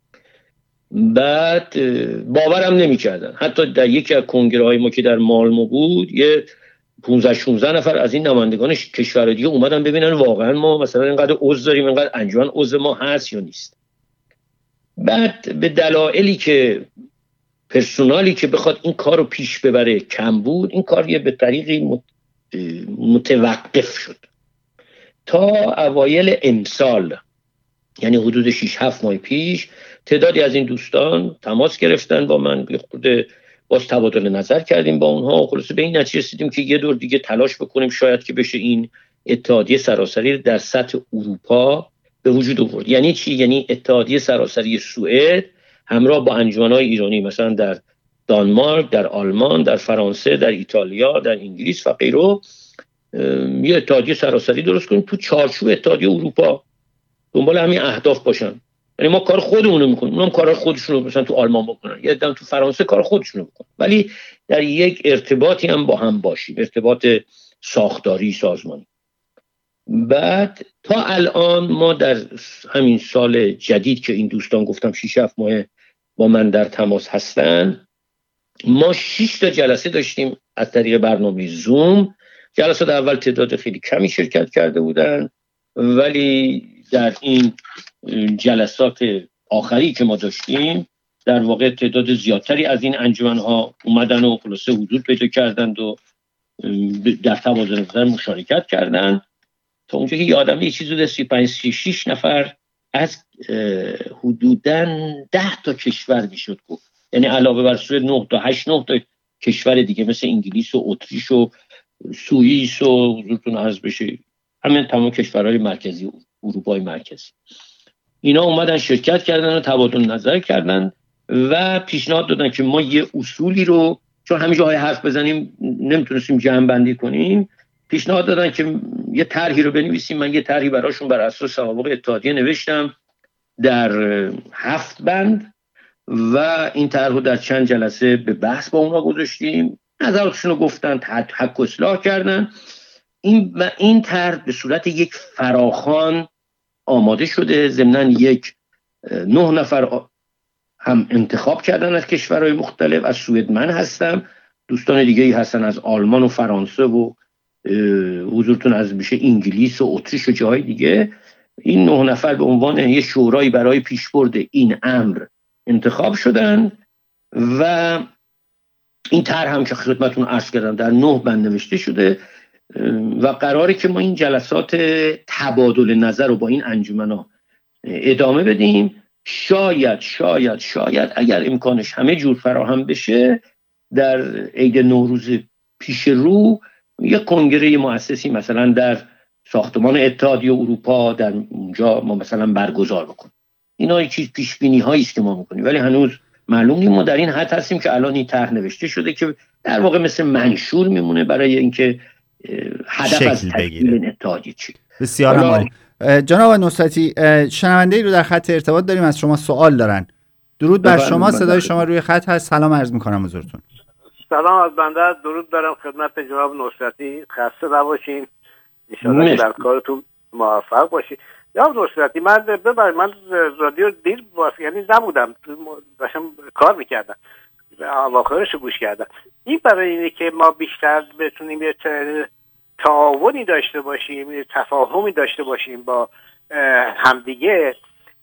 بعد باورم نمی‌کردن. حتی در یکی از کنگره‌های ما که در مالمو بود، یه پانزده شانزده نفر از این نمایندگان کشور دیگه اومدن ببینن واقعا ما مثلا اینقدر عضو داریم، اینقدر انجمن عضو ما هست یا نیست. بعد به دلایلی که پرسونالی که بخواد این کار رو پیش ببره کم بود، این کار یه به طریقی متوقف شد تا اوایل امسال، یعنی حدود شش هفت ماه پیش تعدادی از این دوستان تماس گرفتن با من، به خود باز تبادل نظر کردیم با اونها و خلاصه به این نتیجه رسیدیم که یه دور دیگه تلاش بکنیم شاید که بشه این اتحادیه سراسری در سطح اروپا به وجود آورد. یعنی چی؟ یعنی اتحادیه سراسری سوئد همراه با انجمن‌های ایرانی مثلا در دانمارک، در آلمان، در فرانسه، در ایتالیا، در انگلیس و غیره یه اتحادیه سراسری درست کنیم تو چارچوب اتحادیه اروپا، دنبال همین اهداف باشن. یعنی ما کار خودمون رو میکنیم، اونم کار خودشون رو مثلا تو آلمان بکنن، یا دم تو فرانسه کار خودشون رو بکنن، ولی در یک ارتباطی هم با هم باشیم، ارتباط ساختاری سازمانی. بعد تا الان ما در همین سال جدید که این دوستان گفتم شش هفت ماه با من در تماس هستن، ما شش تا جلسه داشتیم از طریق برنامه زوم. جلسات اول تعداد خیلی کمی شرکت کرده بودن، ولی در این جلسات آخری که ما داشتیم در واقع تعداد زیادتری از این انجمن‌ها اومدن و خلاصه حضور پیدا کردند و در تبادل نظر مشارکت کردند تا اونجا که یادم یه چیزی سی و پنج سی و شش نفر از حدوداً ده تا کشور میشد گفت، یعنی علاوه بر سوئد نه تا هشت نه تا کشور دیگه مثل انگلیس و اتریش و سوئیس و حضورتون عرض بشه همین تمام کشورهای مرکزی اروپای مرکزی اینا اومدن شرکت کردن و تبادل نظر کردن و پیشنهاد دادن که ما یه اصولی رو، چون همینجا های حرف بزنیم نمیتونستیم جمع بندی کنیم، پیشنهاد دادن که یه طرحی رو بنویسیم. من یه طرحی براشون بر اساس سوابق اتحادیه نوشتم در هفت بند و این طرح رو در چند جلسه به بحث با اونها گذاشتیم، نظراتشون رو گفتن، تحقق و اصلاح کردن. این و این طرح به صورت یک فراخوان آماده شده. ضمناً یک نه نفر هم انتخاب کردن از کشورهای مختلف. از سوئد من هستم، دوستان دیگه ای هستن از آلمان و فرانسه و حضورتون از میشه انگلیس و اتریش و جاهای دیگه. این نه نفر به عنوان یه شورایی برای پیشبرد این امر انتخاب شدن و این طرح هم که خدمتتون عرض کردم در نه بند نوشته شده و قراره که ما این جلسات تبادل نظر رو با این انجمن‌ها ادامه بدیم. شاید شاید شاید اگر امکانش همه جور فراهم بشه در عید نوروز پیش رو یک کنگره مؤسسی مثلا در ساختمان اتحادیه اروپا در اونجا ما مثلا برگزار بکنیم. اینا چیز پیش بینی هایی است که ما میکنیم ولی هنوز معلوم نیست. ما در این حد هستیم که الان این طرح نوشته شده که در واقع مثل منشور میمونه برای اینکه هدف از تشکیل اتحادیه چی. بسیار عالی. جناب نصرتی، شنونده‌ای رو در خط ارتباط داریم، از شما سوال دارن. درود بر شما، صدای شما روی خط هست. سلام عرض میکنم حضورتون. سلام از بنده، درود دارم خدمت جناب نصرتی. خسته نباشین، ان شاءالله در کارتون موفق باشید. جناب نصرتی، من ببرید من رادیو دیر واسه یعنی نبودم، داشتم کار میکردم، اواخرش گوش کردم. این برای اینه که ما بیشتر بتونیم یه تعاونی داشته باشیم، یه تفاهمی داشته باشیم با همدیگه.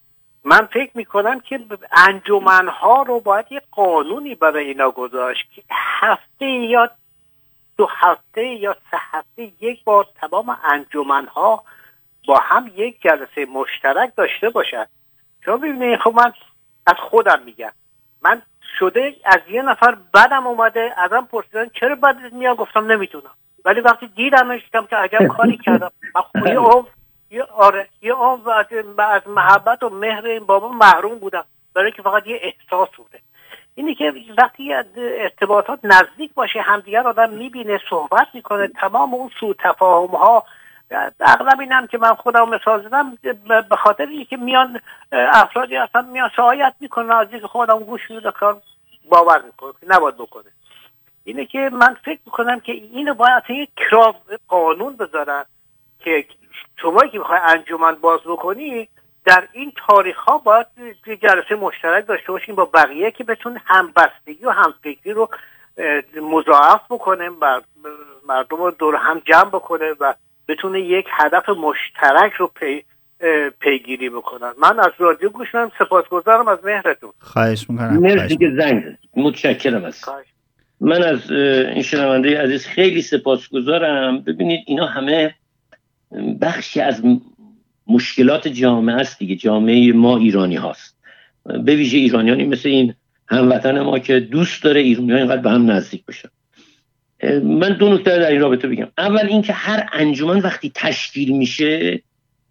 من فکر میکنم که انجمنها رو باید یه قانونی برای اینا گذاشت که هفته یا دو هفته یا سه هفته یک بار تمام انجمنها با هم یک جلسه مشترک داشته باشن. شما ببینید، خب من از خودم میگم، من شده از یه نفر بدم اومده، ازم پرسیدن چرا بدت میاد، گفتم نمیتونم، ولی وقتی دیدمش دیدم که عجب کاری کردم. من یه عمر یه آره یه عمر از, از محبت و مهر این بابا محروم بودم برای که فقط یه احساس بوده. اینی که وقتی ارتباطات نزدیک باشه، همدیگر آدم میبینه، صحبت میکنه، تمام اون سوء تفاهم ها، اغلب اینم که من خودم مثال زدم به خاطر اینه که میان افرادی اصلا میان شایعت میکنن از اینکه خودم گوش میده کار باور میکنه که نباید بکنه. اینه که من فکر میکنم که اینو باید یک کراو قانون بذارن که شما که میخوای انجمن باز بکنی در این تاریخ ها باید جلسه مشترک داشته باشیم با بقیه که بتونه همبستگی و همفکری رو مضاعف بکنه و مردم رو دور هم جمع بکنه و بتونه یک هدف مشترک رو پی پیگیری بکنن. من از رادیو گوش میدم، سپاسگزارم از مهرتون. خواهش میکنم. مرسی که زنگ زدید. متشکرم از من از این شنونده عزیز خیلی سپاسگزارم. ببینید اینا همه بخشی از مشکلات جامعه است دیگه. جامعه ما ایرانی هاست، به ویژه ایرانیانی مثل این هموطن ما که دوست داره ایرانی‌ها اینقدر به هم نزدیک بشن. من دو نکته در این رابطه بگم. اول اینکه هر انجمن وقتی تشکیل میشه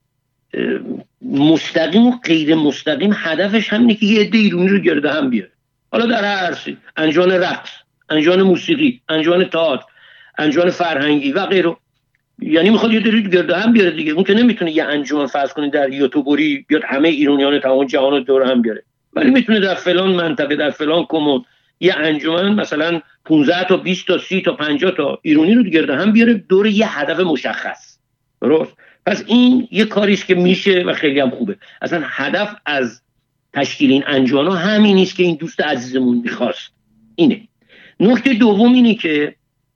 مستقیم و غیر مستقیم هدفش همینه که یه عده ایرانی رو گرد هم بیاره. حالا در هر عرصه، انجمن رقص، انجمن موسیقی، انجمن تئاتر، انجمن فرهنگی و غیره، یعنی میخواد یه عده گرد هم بیاره دیگه. اون که نمیتونه یه انجمن فرض کنید در یوتوبری بیاد همه ایرانیان تمام جهان رو دور هم بیاره، ولی میتونه در فلان منطقه در فلان کمون یه انجمن مثلا پانزده تا بیست تا سی تا پنجاه تا ایرانی رو گرد هم بیاره دور یه هدف مشخص. درست؟ پس این یه کاریش که میشه و خیلی هم خوبه. اصلا هدف از تشکیل این انجمن‌ها همین نیست که این دوست عزیزمون میخواست. اینه. نکته دوم اینه که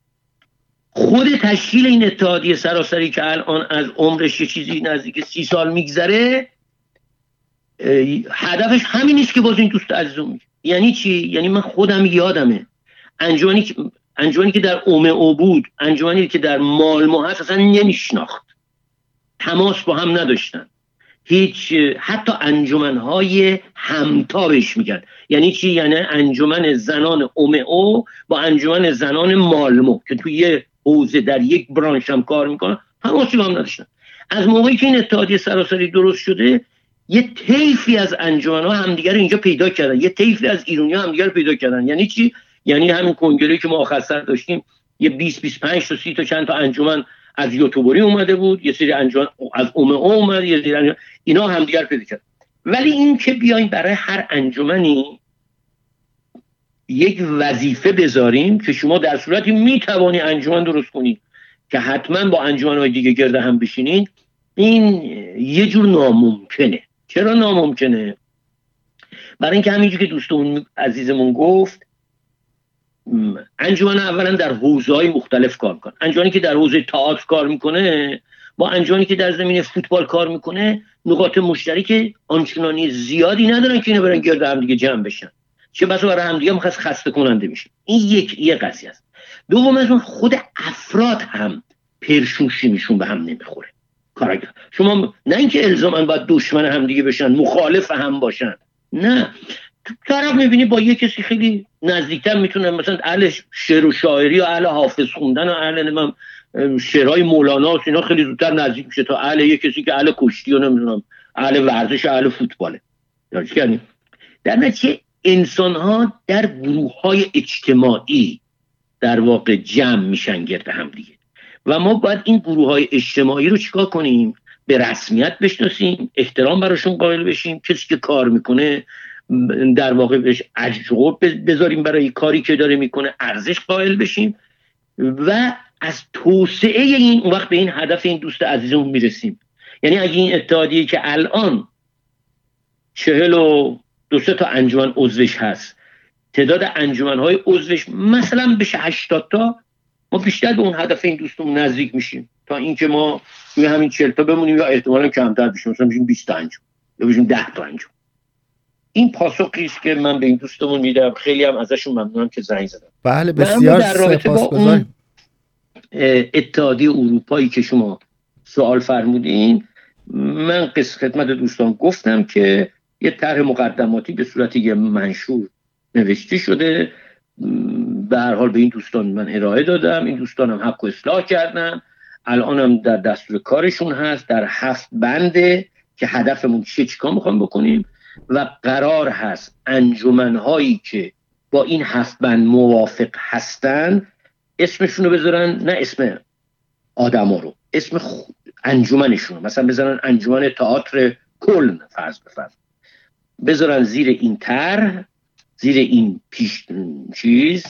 خود تشکیل این اتحادیه سراسری که الان از عمرش یه چیزی نزدیک سی سال میگذره، هدفش همین نیست که باز این دوست عزیزمون میگه. یعنی چی؟ یعنی من خودم یادمه انجمنی که انجمنی که در اومئو بود، انجمنی که در مالمو هست، اصلا نمیشناخت، تماس با هم نداشتن، هیچ، حتی انجمنهای همتا بهش میگن. یعنی چی؟ یعنی انجمن زنان اومئو با انجمن زنان مالمو که توی یه حوزه در یک برانش هم کار میکنن تماسی با هم نداشتن. از موقعی که این اتحادیه سراسری درست شده یه طیفی از انجمن‌ها همدیگر اینجا پیدا کردن، یه طیفی از ایرانی‌ها همدیگر پیدا کردن. یعنی چی؟ یعنی همین کنگره‌ای که ما آخر سر داشتیم یه بیست بیست و پنج تا سی تا چند تا انجمن از یوتوبری اومده بود، یه سری انجمن از اومئو اومد، یه سری انجمن، اینا همدیگر پیدا کردن. ولی این که بیایم برای هر انجمنی یک وظیفه بذاریم که شما در صورتی میتوانی انجمن درست کنی که حتما با انجمن‌های دیگه گرد هم بشینین، این یه جور ناممکنه. چرا ناممکنه؟ برای اینکه همینجور که دوستمون عزیزمون گفت، انجمن اولا در حوزه‌های مختلف کار میکنه. انجمنی که در حوزه تئاتر کار میکنه با انجمنی که در زمینه فوتبال کار میکنه نقاط مشترک آنچنانی زیادی ندارن که اینا برن گرد هم دیگه جمع بشن، چه بسا برای هم دیگه مخص خسته کننده میشه. این یک یه قضیه است. دوم از اون خود افراد هم پرشوشیشون به هم نمیخوره. کاراکتر شما نه اینکه الزاما باید دشمن هم دیگه بشن، مخالف هم باشن، نه، طرف میبینی با یه کسی خیلی نزدیکتر میتونه، مثلا اهل شعر و شاعری و اهل حافظ خوندن و اهل نمیم شعرهای مولانا و اینا خیلی زودتر نزدیک میشه تا اهل یه کسی که اهل کشتی و نمیدونم اهل ورزش و اهل فوتباله. یعنی در نتیجه انسان ها در گروه های اجتماعی در واقع جمع میشن گرد هم دیگه و ما باید این گروه های اجتماعی رو چیکار کنیم؟ به رسمیت بشناسیم، احترام براشون قائل بشیم، کسی که کار میکنه در واقع بهش اجر بذاریم برای کاری که داره میکنه، ارزش قائل بشیم و از توسعه این اون وقت به این هدف این دوست عزیزمون میرسیم. یعنی اگه این اتحادیه که الان چهل و دو سه تا انجمن عضوش هست، تعداد انجمن‌های عضوش مثلا بشه هشتاد تا، ما بیشتر به اون هدف این دوستمون نزدیک میشیم تا اینکه ما توی همین چهل تا بمونیم یا احتمالاً کمتر بشیم، مثلا بشیم بیست تا انجمن یا بشیم ده تا انجمن. این پاسخی است که من به این دوستمون میدم. خیلی هم ازشون ممنونم که زنگ زدن. بله بسیار سپاسگزارم. اتحادیه اروپایی که شما سوال فرمودین، من قصه خدمت دوستان گفتم که یه طرح مقدماتی به صورت یه منشور نوشته شده، به هر حال به این دوستان من ارائه دادم، این دوستان هم حق و اصلاح کردن، الان هم در دستور کارشون هست، در هفت بنده که هدفمون چیه، چیکار میخوام بکنیم و قرار هست انجمن‌هایی که با این هفت بند موافق هستن اسمشون رو بذارن، نه اسم آدما رو، اسم انجمنشون رو، مثلا بذارن انجمن تئاتر کلن فرض بفرض، بذارن زیر این طرح، زیر این پیش چیز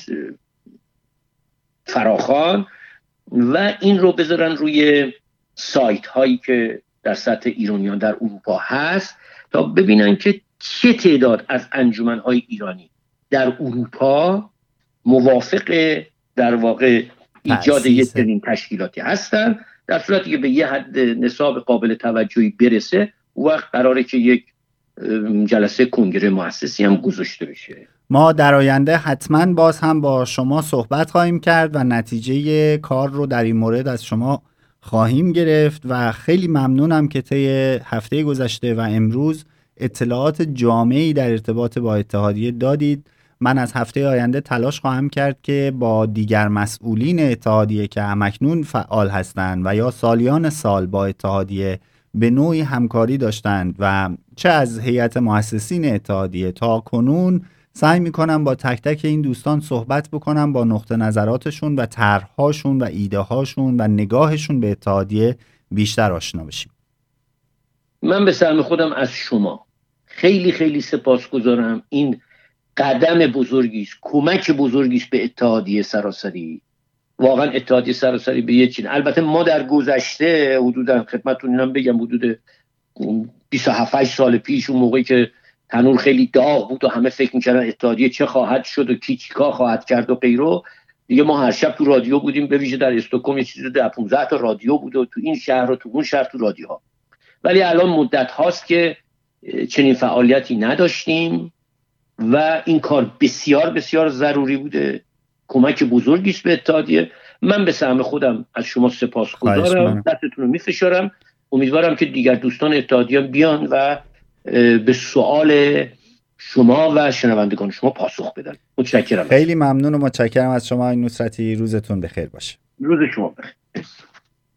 فراخوان و این رو بذارن روی سایت هایی که در سطح ایرانیان در اروپا هست تا ببینن که چه تعداد از انجمن های ایرانی در اروپا موافق در واقع ایجاد یک چنین تشکیلاتی هستن. در صورتی که به یه حد نصاب قابل توجهی برسه وقت قراره که یک جلسه کنگره مؤسسی هم گذاشته بشه. ما در آینده حتما باز هم با شما صحبت خواهیم کرد و نتیجه کار رو در این مورد از شما خواهیم گرفت و خیلی ممنونم که طی هفته گذشته و امروز اطلاعات جامعی در ارتباط با اتحادیه دادید. من از هفته آینده تلاش خواهم کرد که با دیگر مسئولین اتحادیه که همکنون فعال هستند و یا سالیان سال با اتحادیه به نوعی همکاری داشتند و چه از هیئت مؤسسین اتحادیه تا کنون سعی میکنم با تک تک این دوستان صحبت بکنم، با نقطه نظراتشون و طرح‌هاشون و ایده هاشون و نگاهشون به اتحادیه بیشتر آشنا بشیم. من به سهم خودم از شما خیلی خیلی سپاسگزارم. این قدم بزرگی است، کمک بزرگی است به اتحادیه سراسری. واقعا اتحادیه سراسری به یه چیز، البته ما در گذشته حدودا خدمتتون اینم بگم حدود بیست و هفت سال پیش، اون موقعی که تنور خیلی داغ بود و همه فکر می‌کردن اتحادیه چه خواهد شد و کی چیکار خواهد کرد و غیره، دیگه ما هر شب تو رادیو بودیم، به ویژه در استکهلم یه چیزی ده پانزده تا رادیو بود و تو این شهر و تو اون شهر تو رادیوها. ولی الان مدت هاست که چنین فعالیتی نداشتیم و این کار بسیار بسیار ضروری بوده، کمک بزرگی است به اتحادیه. من به سهم خودم از شما سپاسگزارم، دستتون رو میفشارم. امیدوارم که دیگر دوستان اتحادیه بیان و به سوال شما و شنوندگان شما پاسخ بدن. متشکرم. خیلی ممنون و متشکرم از شما آقای نصرتی. روزتون بخیر باشه. روز شما بخیر.